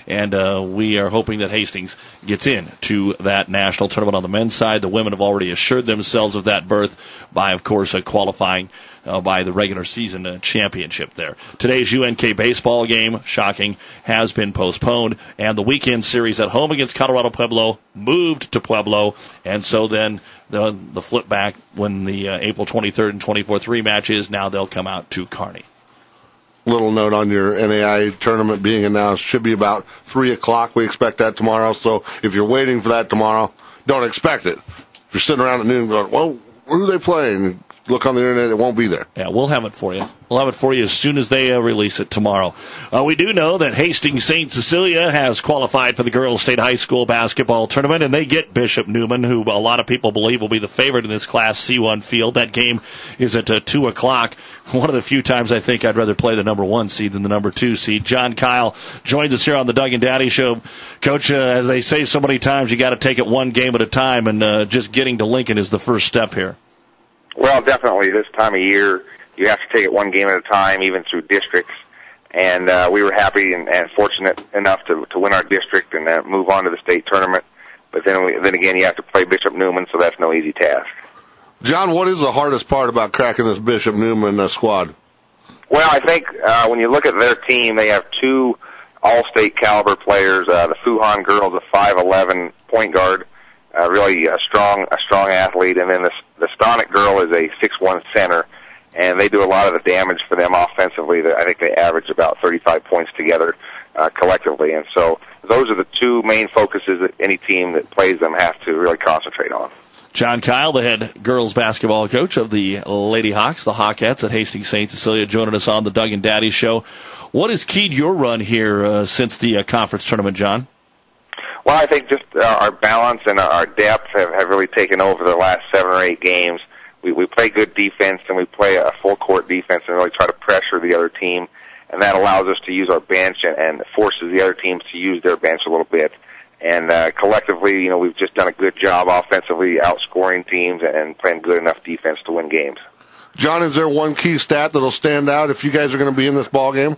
and we are hoping that Hastings gets in to that national tournament on the men's side. The women have already assured themselves of that berth by, of course, qualifying by the regular season championship there. Today's UNK baseball game, shocking, has been postponed, and the weekend series at home against Colorado Pueblo moved to Pueblo, and so then the flip back when the April 23rd and 24th rematch is, now they'll come out to Kearney. Little note on your NAI tournament being announced. Should be about 3 o'clock. We expect that tomorrow, so if you're waiting for that tomorrow, don't expect it. If you're sitting around at noon going, well, who are they playing? Look on the internet, it won't be there. Yeah, we'll have it for you. We'll have it for you as soon as they release it tomorrow. We do know that Hastings St. Cecilia has qualified for the Girls State High School basketball tournament, and they get Bishop Neumann, who a lot of people believe will be the favorite in this Class C1 field. That game is at 2 o'clock. One of the few times I think I'd rather play the number 1 seed than the number 2 seed. John Kyle joins us here on the Doug and Daddy Show. Coach, as they say so many times, you got to take it one game at a time, and just getting to Lincoln is the first step here. Well, definitely this time of year, you have to take it one game at a time, even through districts. And we were happy and fortunate enough to win our district and move on to the state tournament. But then again, you have to play Bishop Neumann, so that's no easy task. John, what is the hardest part about cracking this Bishop Neumann squad? Well, I think when you look at their team, they have 2 all-state caliber players. The Fuhan girl is a 5'11" point guard. Really a strong athlete, and then the Stonic girl is a 6'1" center, and they do a lot of the damage for them offensively. I think they average about 35 points together collectively, and so those are the 2 main focuses that any team that plays them has to really concentrate on. John Kyle, the head girls basketball coach of the Lady Hawks, the Hawkettes at Hastings St. Cecilia, joining us on the Doug and Daddy Show. What has keyed your run here since the conference tournament, John? Well, I think just our balance and our depth have really taken over the last 7 or 8 games. We play good defense, and we play a full-court defense and really try to pressure the other team, and that allows us to use our bench and forces the other teams to use their bench a little bit. And collectively, we've just done a good job offensively, outscoring teams and playing good enough defense to win games. John, is there one key stat that'll stand out if you guys are going to be in this ball game?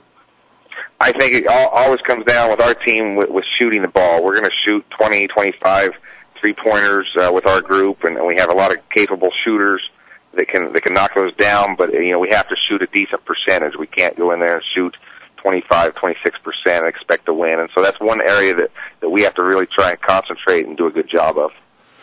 I think it always comes down with our team with shooting the ball. We're going to shoot 20, 25 three-pointers with our group, and we have a lot of capable shooters that can knock those down, but we have to shoot a decent percentage. We can't go in there and shoot 25, 26% and expect to win. And so that's one area that we have to really try and concentrate and do a good job of.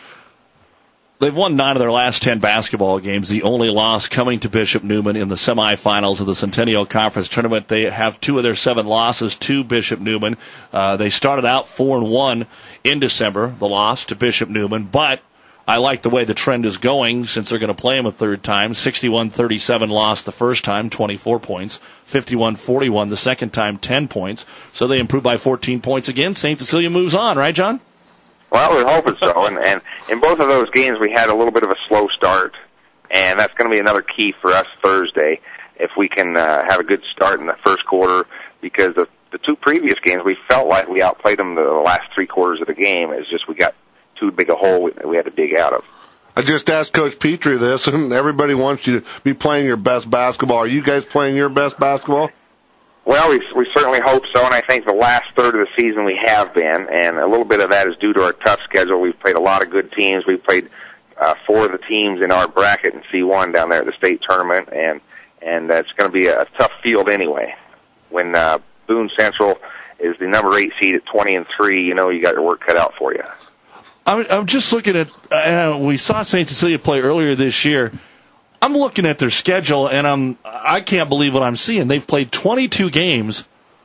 They've won 9 of their last 10 basketball games, the only loss coming to Bishop Neumann in the semifinals of the Centennial Conference Tournament. They have 2 of their 7 losses to Bishop Neumann. They started out 4-1 in December, the loss to Bishop Neumann, but I like the way the trend is going since they're going to play them a third time. 61-37 loss the first time, 24 points. 51-41 the second time, 10 points. So they improved by 14 points again. St. Cecilia moves on, right, John? Well, we're hoping so. And in both of those games, we had a little bit of a slow start, and that's going to be another key for us Thursday if we can have a good start in the first quarter, because the two previous games, we felt like we outplayed them the last three quarters of the game. It's just we got too big a hole we had to dig out of. I just asked Coach Petrie this, and everybody wants you to be playing your best basketball. Are you guys playing your best basketball? Well, we certainly hope so, and I think the last third of the season we have been, and a little bit of that is due to our tough schedule. We've played a lot of good teams. We've played four of the teams in our bracket in C1 down there at the state tournament, and it's going to be a tough field anyway. When Boone Central is the number 8 seed at 20-3, you know you got your work cut out for you. I'm just looking at, we saw St. Cecilia play earlier this year. I'm looking at their schedule, and I can't believe what I'm seeing. They've played 22 games.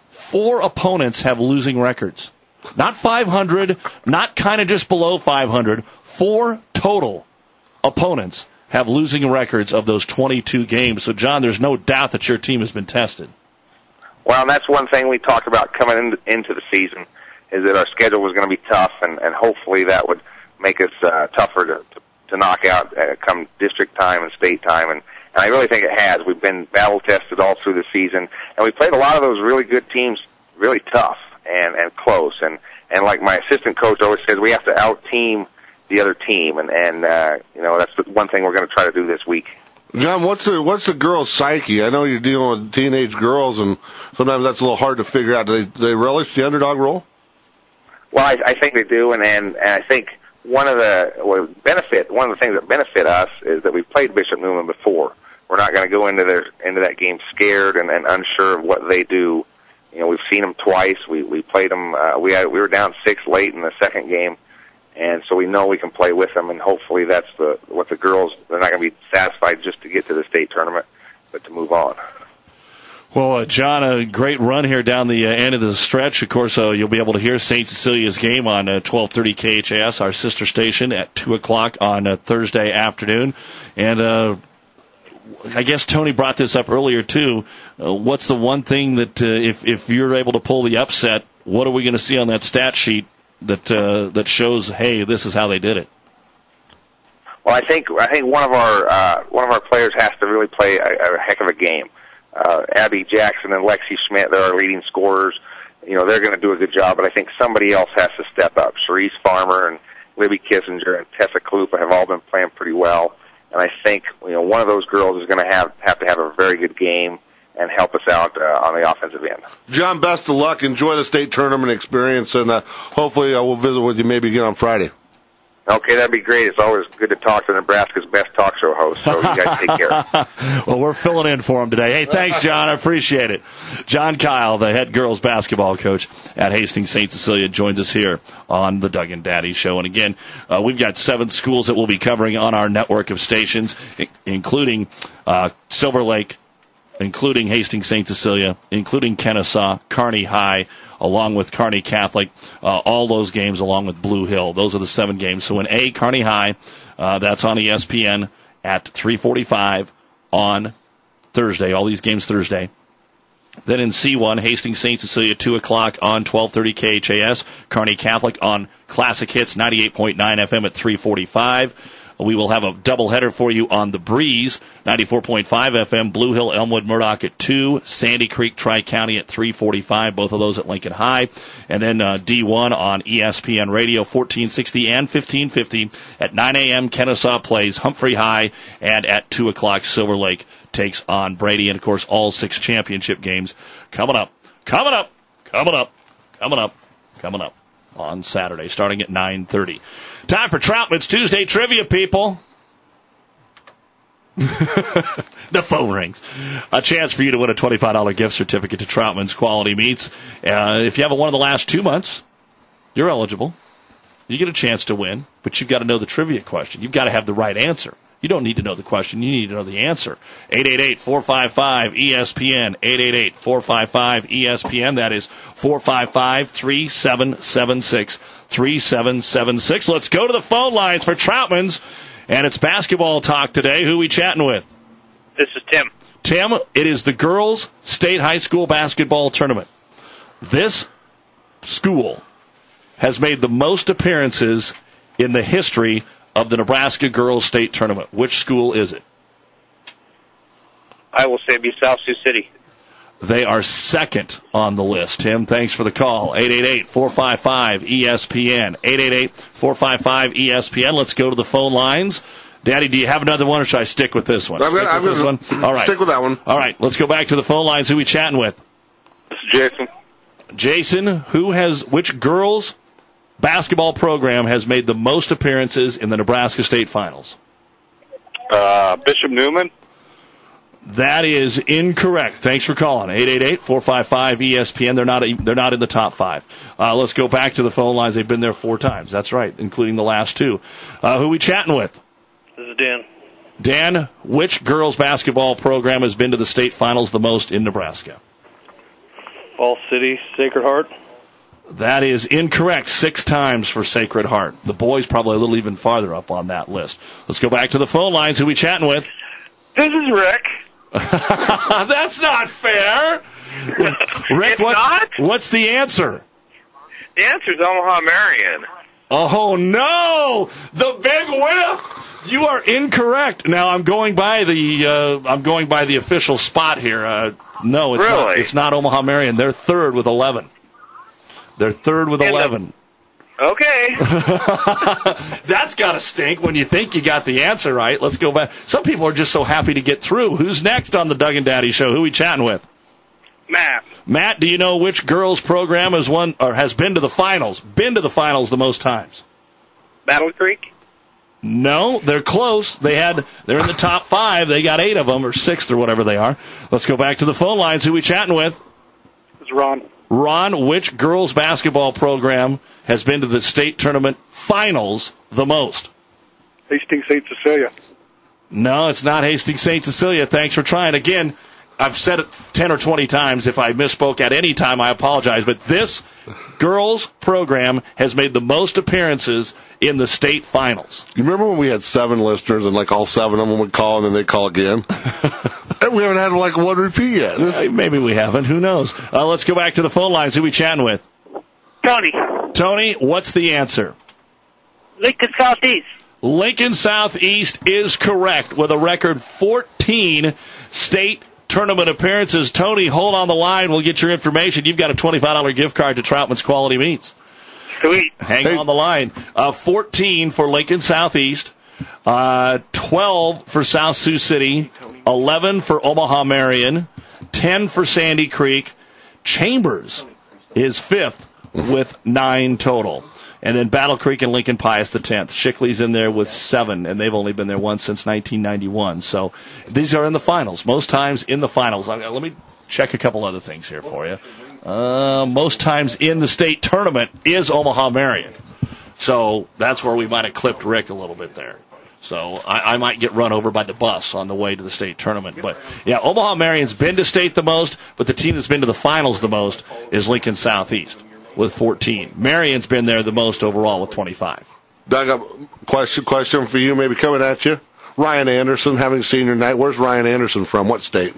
4 opponents have losing records. Not 500, not kind of just below 500. 4 total opponents have losing records of those 22 games. So, John, there's no doubt that your team has been tested. Well, and that's one thing we talked about coming into the season, is that our schedule was going to be tough, and hopefully that would make us tougher to knock out come district time and state time, and I really think it has. We've been battle-tested all through the season, and we played a lot of those really good teams really tough and close, and like my assistant coach always says, we have to out-team the other team, and you know, that's the one thing we're going to try to do this week. John, what's the girl's psyche? I know you're dealing with teenage girls, and sometimes that's a little hard to figure out. Do they relish the underdog role? Well, I think they do, and I think one of the things that benefit us is that we've played Bishop Neumann before. We're not going to go into that game scared and unsure of what they do. You know, we've seen them twice. We played them. We were down 6 late in the second game, and so we know we can play with them. And hopefully, that's what the girls. They're not going to be satisfied just to get to the state tournament, but to move on. Well, John, a great run here down the end of the stretch. Of course, you'll be able to hear St. Cecilia's game on 1230 KHAS, our sister station, at 2 o'clock on Thursday afternoon. And I guess Tony brought this up earlier, too. What's the one thing that if you're able to pull the upset, what are we going to see on that stat sheet that shows, hey, this is how they did it? Well, I think one of our players has to really play a heck of a game. Abby Jackson and Lexi Schmidt, they're our leading scorers. You know, they're going to do a good job, but I think somebody else has to step up. Cherise Farmer and Libby Kissinger and Tessa Kalupa have all been playing pretty well, and I think, you know, one of those girls is going to have to have a very good game and help us out on the offensive end. John, best of luck. Enjoy the state tournament experience, and hopefully we'll visit with you maybe again on Friday. Okay, that'd be great. It's always good to talk to Nebraska's best talk show host, so you guys take care. Well, we're filling in for him today. Hey, thanks, John. I appreciate it. John Kyle, the head girls basketball coach at Hastings St. Cecilia, joins us here on the Doug and Daddy Show. And again, we've got 7 schools that we'll be covering on our network of stations, including Silver Lake, including Hastings St. Cecilia, including Kennesaw, Kearney High, along with Kearney Catholic, all those games along with Blue Hill. Those are the 7 games. So in A, Kearney High, that's on ESPN at 3:45 on Thursday. All these games Thursday. Then in C1, Hastings St. Cecilia, 2 o'clock on 1230 KHAS. Kearney Catholic on Classic Hits, 98.9 FM at 3:45. We will have a doubleheader for you on The Breeze, 94.5 FM, Blue Hill, Elmwood, Murdoch at 2, Sandy Creek, Tri-County at 3:45, both of those at Lincoln High. And then D1 on ESPN Radio, 1460 and 1550. At 9 a.m., Kennesaw plays Humphrey High, and at 2 o'clock, Silver Lake takes on Brady. And, of course, all 6 championship games coming up on Saturday, starting at 9:30. Time for Troutman's Tuesday Trivia, people. The phone rings. A chance for you to win a $25 gift certificate to Troutman's Quality Meats. If you haven't won in the last 2 months, you're eligible. You get a chance to win, but you've got to know the trivia question. You've got to have the right answer. You don't need to know the question. You need to know the answer. 888-455-ESPN. 888-455-ESPN. That is 455-3776. 3776. Let's go to the phone lines for Troutman's. And it's basketball talk today. Who are we chatting with? This is Tim. Tim, it is the girls' state high school basketball tournament. This school has made the most appearances in the history of the Nebraska girls' state tournament. Which school is it? I will say it'd be South Sioux City. They are second on the list. Tim, thanks for the call. 888-455-ESPN. 888-455-ESPN. Let's go to the phone lines. Daddy, do you have another one, or should I stick with this one? I've got this one. All right. Stick with that one. All right, let's go back to the phone lines. Who are we chatting with? This is Jason. Jason, which girls' basketball program has made the most appearances in the Nebraska State Finals? Bishop Newman. That is incorrect. Thanks for calling. 888-455-ESPN. They're not in the top 5. Let's go back to the phone lines. They've been there 4 times. That's right, including the last 2. Who are we chatting with? This is Dan. Dan, which girls' basketball program has been to the state finals the most in Nebraska? Fall City, Sacred Heart. That is incorrect. 6 times for Sacred Heart. The boys probably a little even farther up on that list. Let's go back to the phone lines. Who are we chatting with? This is Rick. That's not fair. Rick, what's the answer? The answer is Omaha Marion. Oh, no! The big whiff! You are incorrect. Now, I'm going by the official spot here. No, it's really? not. It's not Omaha Marion. They're third with 11. Okay. That's got to stink when you think you got the answer right. Let's go back. Some people are just so happy to get through. Who's next on the Doug and Daddy Show? Who are we chatting with? Matt. Matt, do you know which girls' program has won or has been to the finals? Been to the finals the most times? Battle Creek? No, they're close. They're in the top 5. They got 8 of them, or 6th, or whatever they are. Let's go back to the phone lines. Who are we chatting with? It's Ron. Ron, which girls' basketball program has been to the state tournament finals the most? Hastings St. Cecilia. No, it's not Hastings St. Cecilia. Thanks for trying. Again, I've said it 10 or 20 times. If I misspoke at any time, I apologize. But this girls' program has made the most appearances in the state finals. You remember when we had 7 listeners and all 7 of them would call and then they'd call again? And we haven't had one repeat yet. Maybe we haven't. Who knows? Let's go back to the phone lines. Who are we chatting with? Tony. Tony, what's the answer? Lincoln Southeast. Lincoln Southeast is correct with a record 14 state tournament appearances. Tony, hold on the line. We'll get your information. You've got a $25 gift card to Troutman's Quality Meats. Sweet. Hang on the line. 14 for Lincoln Southeast, 12 for South Sioux City, 11 for Omaha Marion, 10 for Sandy Creek. Chambers is 5th with 9 total. And then Battle Creek and Lincoln Pius the 10th. Shickley's in there with 7, and they've only been there once since 1991. So these are in the finals. Most times in the finals. Let me check a couple other things here for you. Most times in the state tournament is Omaha Marion. So that's where we might have clipped Rick a little bit there. So I might get run over by the bus on the way to the state tournament. But, yeah, Omaha Marion's been to state the most, but the team that's been to the finals the most is Lincoln Southeast with 14. Marion's been there the most overall with 25. Doug, a question for you, maybe coming at you. Ryan Anderson having senior night. Where's Ryan Anderson from? What state?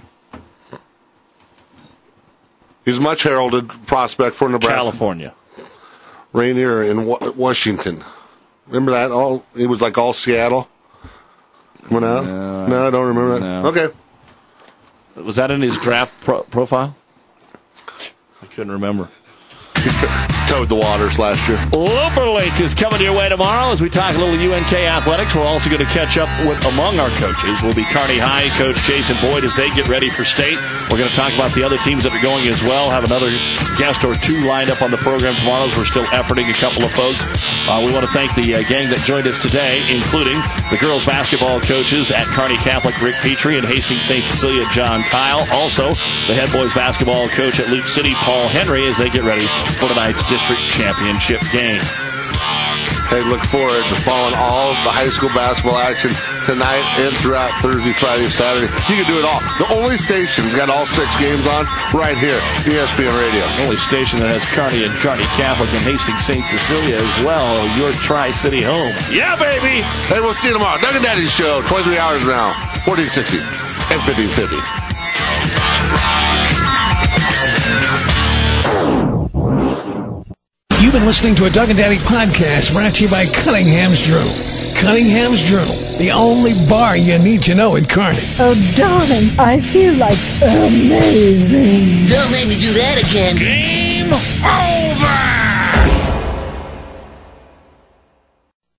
He's a much heralded prospect for Nebraska. California. Rainier in Washington. Remember that? It was all Seattle coming out? No, I don't remember that. No. Okay. Was that in his draft profile? I couldn't remember. He towed the waters last year. Looper is coming your way tomorrow as we talk a little UNK athletics. We're also going to catch up with among our coaches will be Kearney High coach Jason Boyd as they get ready for state. We're going to talk about the other teams that are going as well. Have another guest or 2 lined up on the program tomorrow as we're still efforting a couple of folks. We want to thank the gang that joined us today, including the girls basketball coaches at Kearney Catholic, Rick Petrie, and Hastings St. Cecilia, John Kyle. Also, the head boys basketball coach at Luke City, Paul Henry, as they get ready for tonight's district championship game. Hey, look forward to following all the high school basketball action tonight and throughout Thursday, Friday, Saturday. You can do it all. The only station's got all 6 games on right here, ESPN Radio. Only station that has Kearney and Kearney Catholic and Hastings St. Cecilia as well. Your Tri-City home. Yeah, baby! Hey, we'll see you tomorrow. Doug and Daddy's show, 23 hours now, 1460 and 1550. You've been listening to a Doug and Daddy podcast brought to you by Cunningham's Journal. Cunningham's Journal, the only bar you need to know in Kearney. Oh, darling, I feel like amazing. Don't make me do that again. Game on!